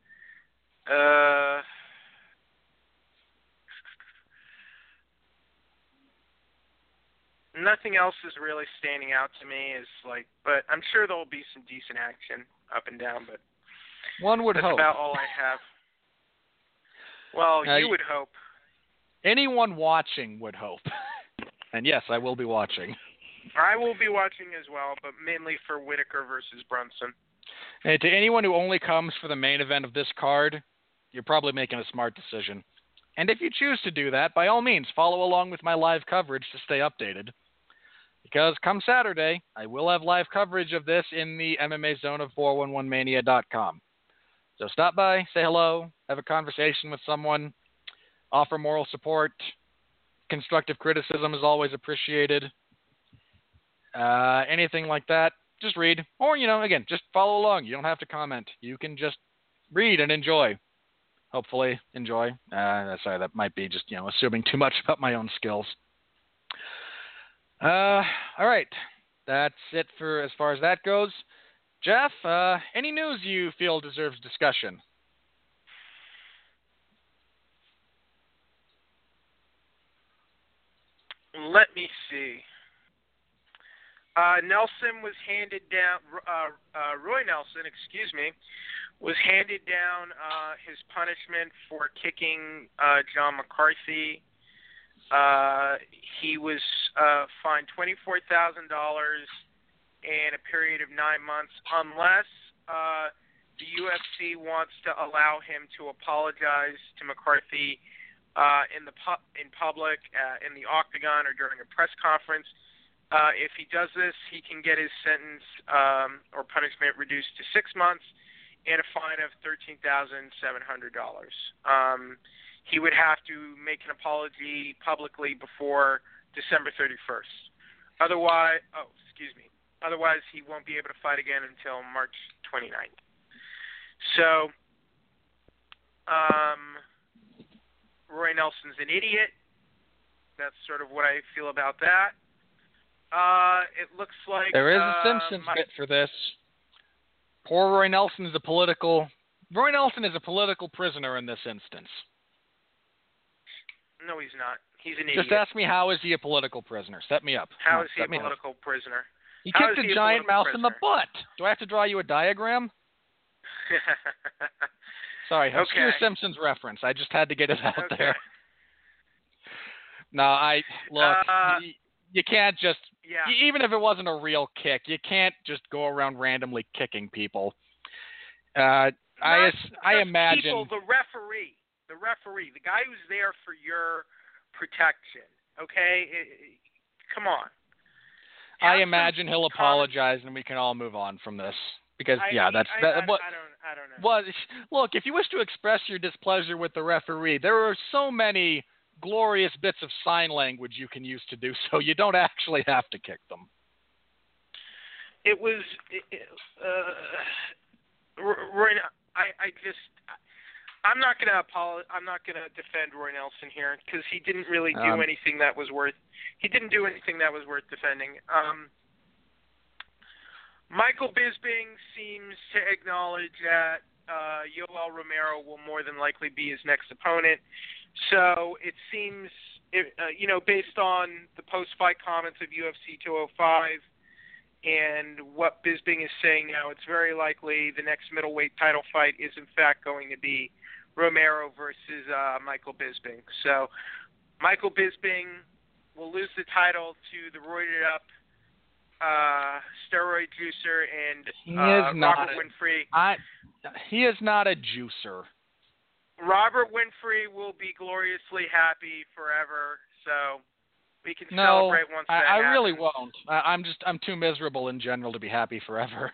Nothing else is really standing out to me. But I'm sure there'll be some decent action up and down. But one would hope. That's about all I have. Well, you would hope. Anyone watching would hope. And yes, I will be watching. I will be watching as well, but mainly for Whitaker versus Brunson. And to anyone who only comes for the main event of this card, you're probably making a smart decision. And if you choose to do that, by all means, follow along with my live coverage to stay updated. Because come Saturday, I will have live coverage of this in the MMA zone of 411mania.com. So stop by, say hello, have a conversation with someone, offer moral support. Constructive criticism is always appreciated. Anything like that, just read. Or, again, just follow along. You don't have to comment. You can just read and enjoy. Hopefully enjoy. Sorry, that might be just, assuming too much about my own skills. All right. That's it for as far as that goes. Jeff, any news you feel deserves discussion? Let me see. Nelson was handed down. Roy Nelson, excuse me, was handed down his punishment for kicking John McCarthy. He was fined $24,000 and a period of 9 months, unless the UFC wants to allow him to apologize to McCarthy in public, in the octagon, or during a press conference. If he does this, he can get his sentence or punishment reduced to 6 months and a fine of $13,700. He would have to make an apology publicly before December 31st. Otherwise, he won't be able to fight again until March 29th. So, Roy Nelson's an idiot. That's sort of what I feel about that. It looks like there is a Simpsons bit for this. Poor Roy Nelson is a political prisoner in this instance. No, he's not. He's an idiot. Just ask me, how is he a political prisoner? Set me up. How is he a political prisoner? He kicked a giant mouse in the butt. Do I have to draw you a diagram? Sorry, obscure Simpsons reference. I just had to get it out there. No, you can't just, even if it wasn't a real kick, you can't just go around randomly kicking people. I imagine people, the referee, the guy who's there for your protection. Okay, come on. I imagine he'll apologize and we can all move on from this. Because I don't know. Well, look, if you wish to express your displeasure with the referee, there are so many glorious bits of sign language you can use to do so. You don't actually have to kick them. It was I'm not going to defend Roy Nelson here because he didn't really do anything that was worth. He didn't do anything that was worth defending. Michael Bisping seems to acknowledge that Yoel Romero will more than likely be his next opponent. So it seems, based on the post-fight comments of UFC 205 and what Bisping is saying now, it's very likely the next middleweight title fight is in fact going to be Romero versus Michael Bisping. So Michael Bisping will lose the title to the roided up steroid juicer and Robert Winfrey. He is not a juicer. Robert Winfrey will be gloriously happy forever, so we can celebrate once that happens. I really won't. I'm too miserable in general to be happy forever.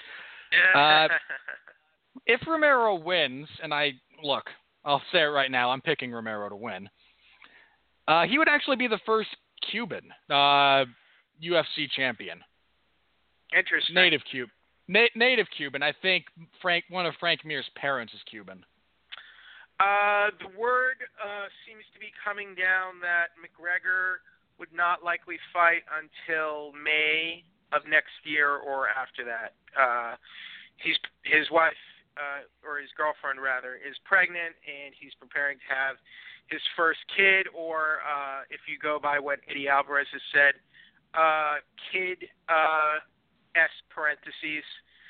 If Romero wins, and I'll say it right now, I'm picking Romero to win. He would actually be the first Cuban UFC champion. Interesting. Native Cuban. I think one of Frank Mir's parents is Cuban. The word seems to be coming down that McGregor would not likely fight until May of next year or after that. His wife, or his girlfriend rather, is pregnant, and he's preparing to have his first kid, or if you go by what Eddie Alvarez has said, kid S parentheses,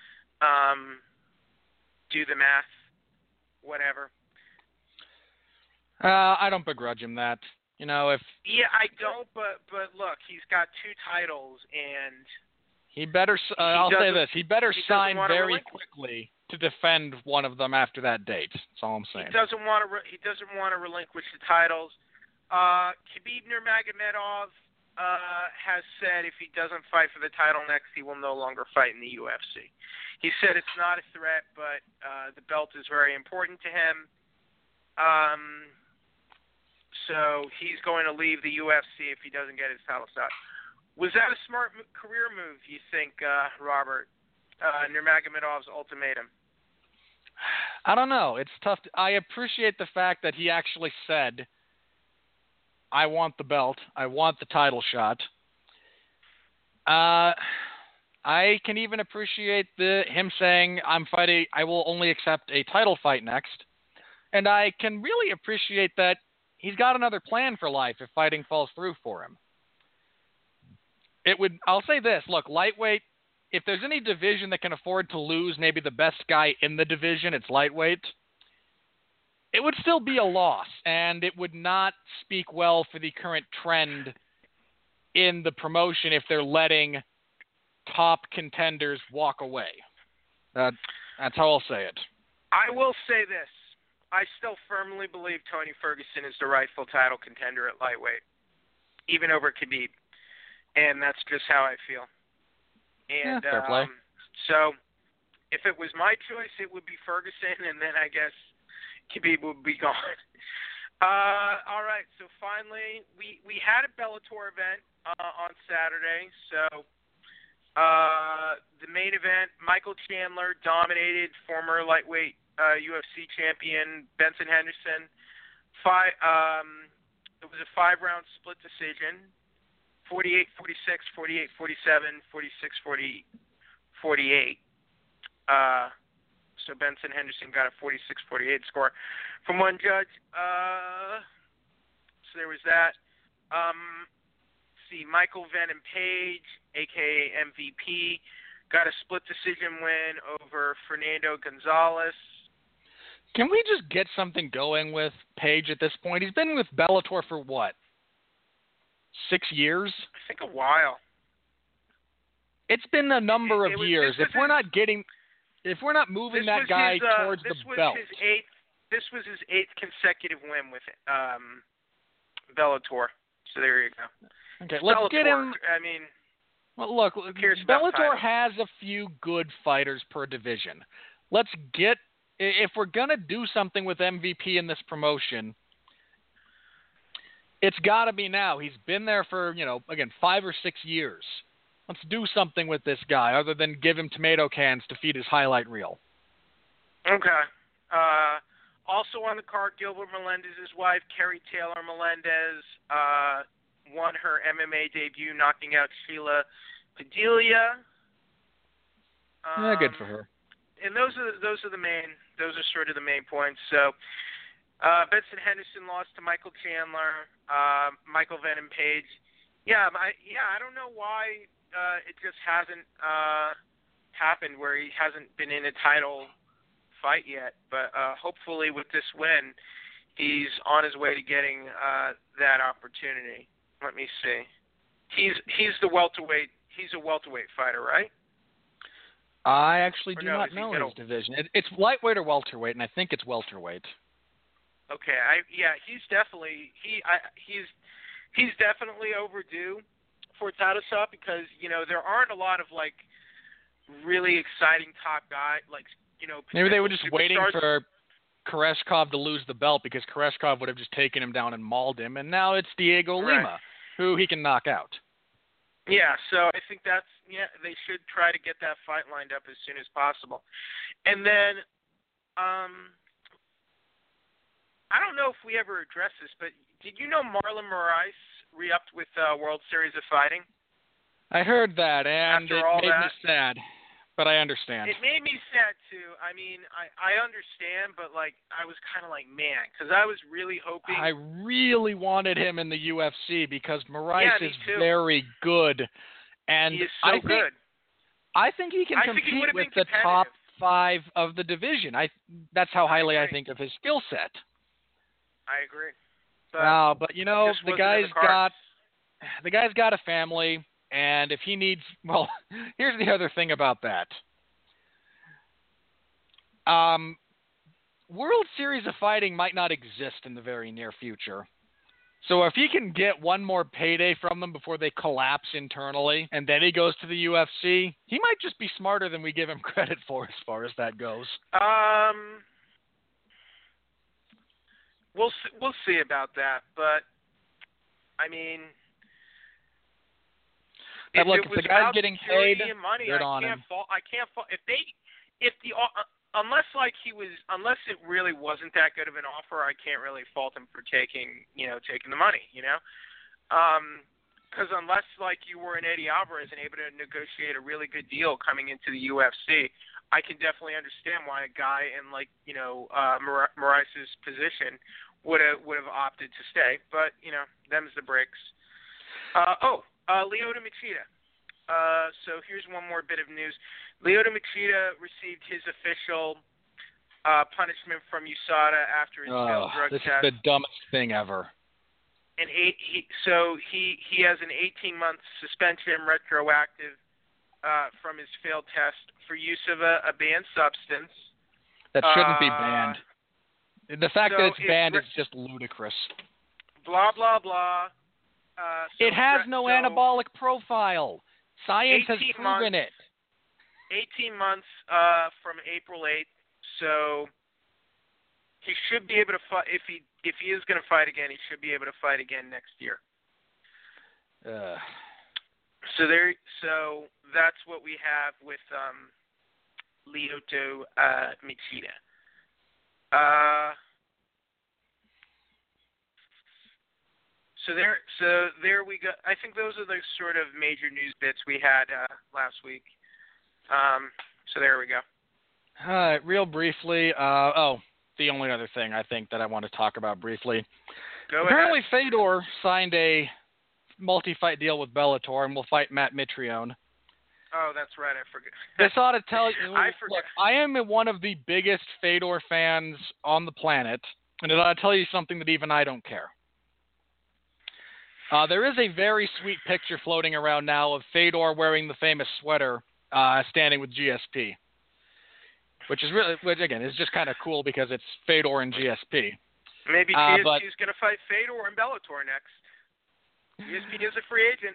do the math, whatever. I don't begrudge him that. I don't, but look, he's got 2 titles, and he better. I'll say this: he better sign very quickly to defend one of them after that date. That's all I'm saying. He doesn't want to relinquish the titles. Khabib Nurmagomedov has said if he doesn't fight for the title next, he will no longer fight in the UFC. He said it's not a threat, but the belt is very important to him. So he's going to leave the UFC if he doesn't get his title shot. Was that a smart career move, you think, Robert? Nurmagomedov's ultimatum? I don't know. It's tough. I appreciate the fact that he actually said, I want the belt. I want the title shot. I can even appreciate him saying, I will only accept a title fight next. And I can really appreciate that he's got another plan for life if fighting falls through for him. I'll say this. Look, lightweight, if there's any division that can afford to lose maybe the best guy in the division, it's lightweight. It would still be a loss, and it would not speak well for the current trend in the promotion if they're letting top contenders walk away. That's how I'll say it. I will say this. I still firmly believe Tony Ferguson is the rightful title contender at lightweight, even over Khabib. And that's just how I feel. And fair play. So if it was my choice, it would be Ferguson, and then I guess Khabib would be gone. All right, so finally, we had a Bellator event on Saturday. So the main event, Michael Chandler dominated former lightweight UFC champion Benson Henderson. It was a 5-round split decision, 48-46, 48-47, 46-48. So Benson Henderson got a 46-48 score from one judge. So there was that. Michael Venom Page, a.k.a. MVP, got a split decision win over Fernando Gonzalez. Can we just get something going with Page at this point? He's been with Bellator for what? 6 years? I think a while. It's been a number of years. If we're not moving that guy towards the belt. This was his 8th consecutive win with Bellator. So there you go. Okay, let's Bellator, get him. I mean, well, look, Bellator has a few good fighters per division. Let's get, if we're going to do something with MVP in this promotion, it's got to be now. He's been there for, 5 or 6 years. Let's do something with this guy other than give him tomato cans to feed his highlight reel. Okay. Also on the card, Gilbert Melendez's wife, Kerry Taylor Melendez, won her MMA debut, knocking out Sheila Padilla. Good for her. And those are sort of the main points. So Benson Henderson lost to Michael Chandler, Michael Venom Page. I don't know why it just hasn't happened where he hasn't been in a title fight yet. But hopefully with this win, he's on his way to getting that opportunity. Let me see. He's the welterweight. He's a welterweight fighter, right? I actually do not know his division. It's lightweight or welterweight, and I think it's welterweight. Okay, he's definitely he's definitely overdue for a title shot because there aren't a lot of really exciting top guys maybe they were just waiting superstars. for Koreshkov to lose the belt because Koreshkov would have just taken him down and mauled him, and now it's Diego Lima, who he can knock out. Yeah, so I think they should try to get that fight lined up as soon as possible. And then, I don't know if we ever addressed this, but did you know Marlon Moraes re-upped with World Series of Fighting? I heard that, and After it all made that, me sad, but I understand. It made me sad, too. I mean, I understand, but, I was kind of man, because I was really hoping. I really wanted him in the UFC because Moraes is too. very good. And he is so good. I think he can compete with the top 5 of the division. That's how highly I think of his skill set. I agree. But the guy's got a family, and if he needs, well, here's the other thing about that. World Series of Fighting might not exist in the very near future. So if he can get one more payday from them before they collapse internally, and then he goes to the UFC, he might just be smarter than we give him credit for as far as that goes. We'll see about that, but I mean, if the guy's getting paid, money, good on him. I can't fault unless unless it really wasn't that good of an offer, I can't really fault him for taking the money, because unless you were an Eddie Alvarez and able to negotiate a really good deal coming into the UFC, I can definitely understand why a guy in Moraes' position would have opted to stay, but them's the breaks. Lyoto Machida. So here's one more bit of news. Lyoto Machida received his official punishment from USADA after his failed drug this test. is the dumbest thing ever. And he has an 18-month suspension, retroactive, from his failed test for use of a banned substance. That shouldn't be banned. The fact that it's banned is just ludicrous. Blah, blah, blah. It has no anabolic profile. Science has proven it. 18 months from April 8th. So he should be able to fight. If he is going to fight again, he should be able to fight again next year. So that's what we have with Lyoto Machida. So there we go. I think those are the sort of major news bits we had last week. So there we go. Real briefly, the only other thing I think that I want to talk about briefly. Apparently Fedor signed a multi-fight deal with Bellator and will fight Matt Mitrione. Oh, that's right. I forget. This ought to tell you. I forgot. Look, I am one of the biggest Fedor fans on the planet, and it ought to tell you something that even I don't care. There is a very sweet picture floating around now of Fedor wearing the famous sweater, standing with GSP, which again is just kind of cool because it's Fedor and GSP. Maybe GSP is going to fight Fedor and Bellator next. GSP is a free agent.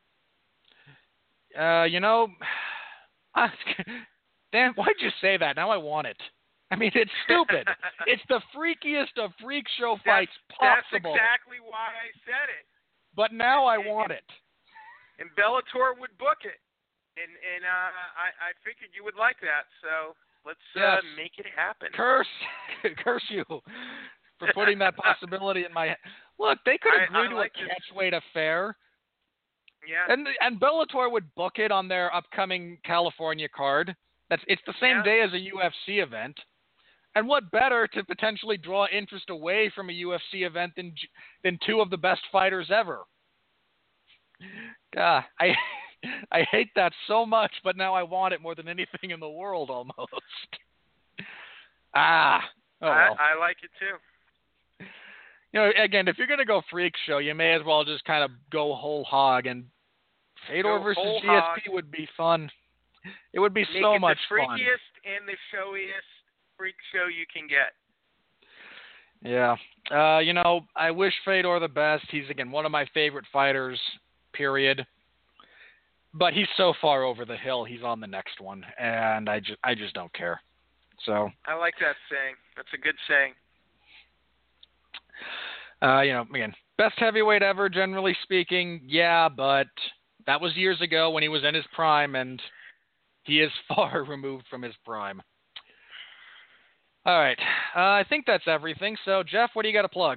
Dan, why'd you say that? Now I want it. I mean, it's stupid. It's the freakiest of freak show fights possible. That's exactly why I said it. But now I want it. And Bellator would book it. And I figured you would like that. So let's make it happen. Curse you for putting that possibility in my head. Look, they could agree to a catchweight affair. Yeah. And Bellator would book it on their upcoming California card. It's the same day as a UFC event. And what better to potentially draw interest away from a UFC event than two of the best fighters ever? God, I hate that so much, but now I want it more than anything in the world almost. Oh well. I like it too. Again, if you're going to go freak show, you may as well just kind of go whole hog, and Fedor versus GSP would be fun. It would be so much fun. Make it the freakiest and the showiest freak show you can get. Yeah. I wish Fedor the best. He's, again, one of my favorite fighters, period. But he's so far over the hill, he's on the next one, and I just don't care. So I like that saying. That's a good saying. Again, best heavyweight ever, generally speaking, yeah, but that was years ago when he was in his prime, and he is far removed from his prime. All right, I think that's everything. So, Jeff, what do you got to plug?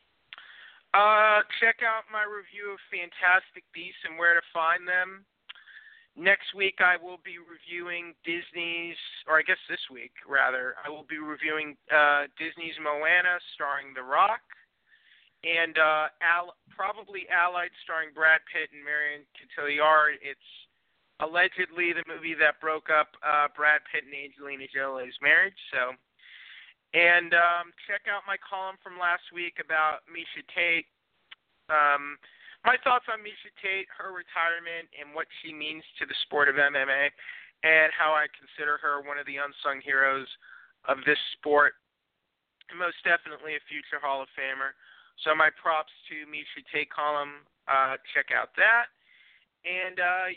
Check out my review of Fantastic Beasts and where to find them. Next week, I will be reviewing Disney's, or I guess this week, rather, I will be reviewing Disney's Moana starring The Rock, and probably Allied starring Brad Pitt and Marion Cotillard. It's allegedly the movie that broke up Brad Pitt and Angelina Jolie's marriage. So, and check out my column from last week about Miesha Tate. My thoughts on Miesha Tate, her retirement, and what she means to the sport of MMA, and how I consider her one of the unsung heroes of this sport, and most definitely a future Hall of Famer. So my props to Miesha Tate column. Check out that. And,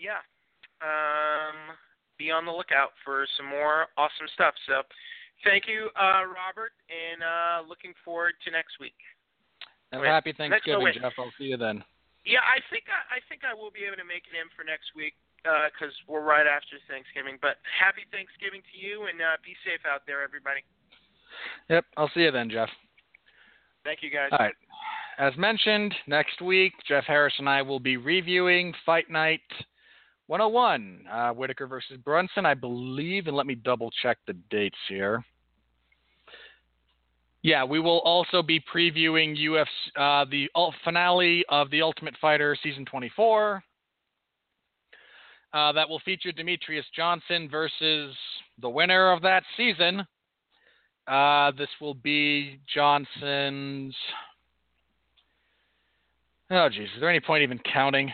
be on the lookout for some more awesome stuff. So thank you, Robert, and looking forward to next week. Have a happy Thanksgiving, Jeff. I'll see you then. Yeah, I think I will be able to make it in for next week because we're right after Thanksgiving. But happy Thanksgiving to you, and be safe out there, everybody. Yep, I'll see you then, Jeff. Thank you, guys. All right. As mentioned, next week, Jeff Harris and I will be reviewing Fight Night 101, Whitaker versus Brunson, I believe, and let me double-check the dates here. Yeah, we will also be previewing the finale of The Ultimate Fighter Season 24, that will feature Demetrius Johnson versus the winner of that season. This will be Johnson's... Oh, geez. Is there any point even counting?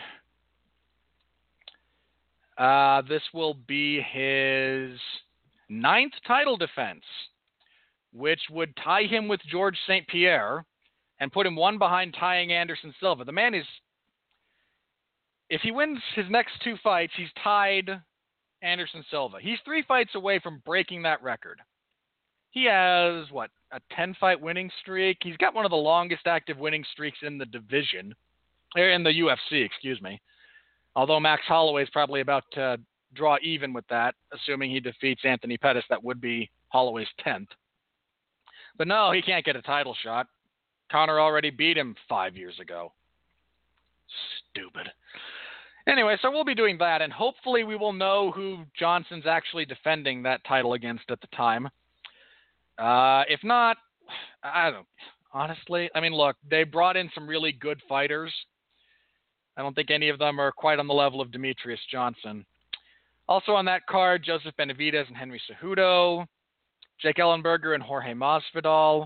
This will be his 9th title defense, which would tie him with George St. Pierre and put him one behind tying Anderson Silva. The man is... If he wins his next 2 fights, he's tied Anderson Silva. He's 3 fights away from breaking that record. He has, a 10-fight winning streak? He's got one of the longest active winning streaks in the division. In the UFC, excuse me. Although Max Holloway is probably about to draw even with that, assuming he defeats Anthony Pettis. That would be Holloway's 10th. But no, he can't get a title shot. Conor already beat him 5 years ago. Stupid. Anyway, so we'll be doing that, and hopefully we will know who Johnson's actually defending that title against at the time. If not, I don't... Honestly, I mean, look, they brought in some really good fighters. I don't think any of them are quite on the level of Demetrius Johnson. Also on that card, Joseph Benavidez and Henry Cejudo, Jake Ellenberger and Jorge Masvidal.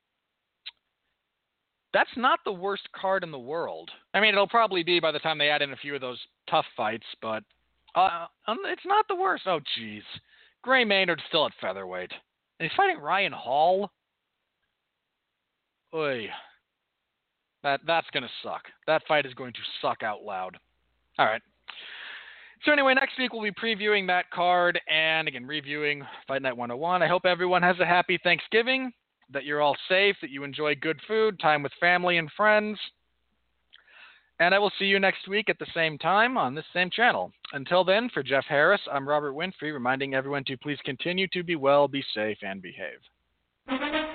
That's not the worst card in the world. I mean, it'll probably be by the time they add in a few of those tough fights, but it's not the worst. Oh, jeez. Gray Maynard's still at featherweight. And he's fighting Ryan Hall? Oy. That's going to suck. That fight is going to suck out loud. All right. So anyway, next week we'll be previewing that card and, again, reviewing Fight Night 101. I hope everyone has a happy Thanksgiving, that you're all safe, that you enjoy good food, time with family and friends. And I will see you next week at the same time on this same channel. Until then, for Jeff Harris, I'm Robert Winfrey, reminding everyone to please continue to be well, be safe, and behave.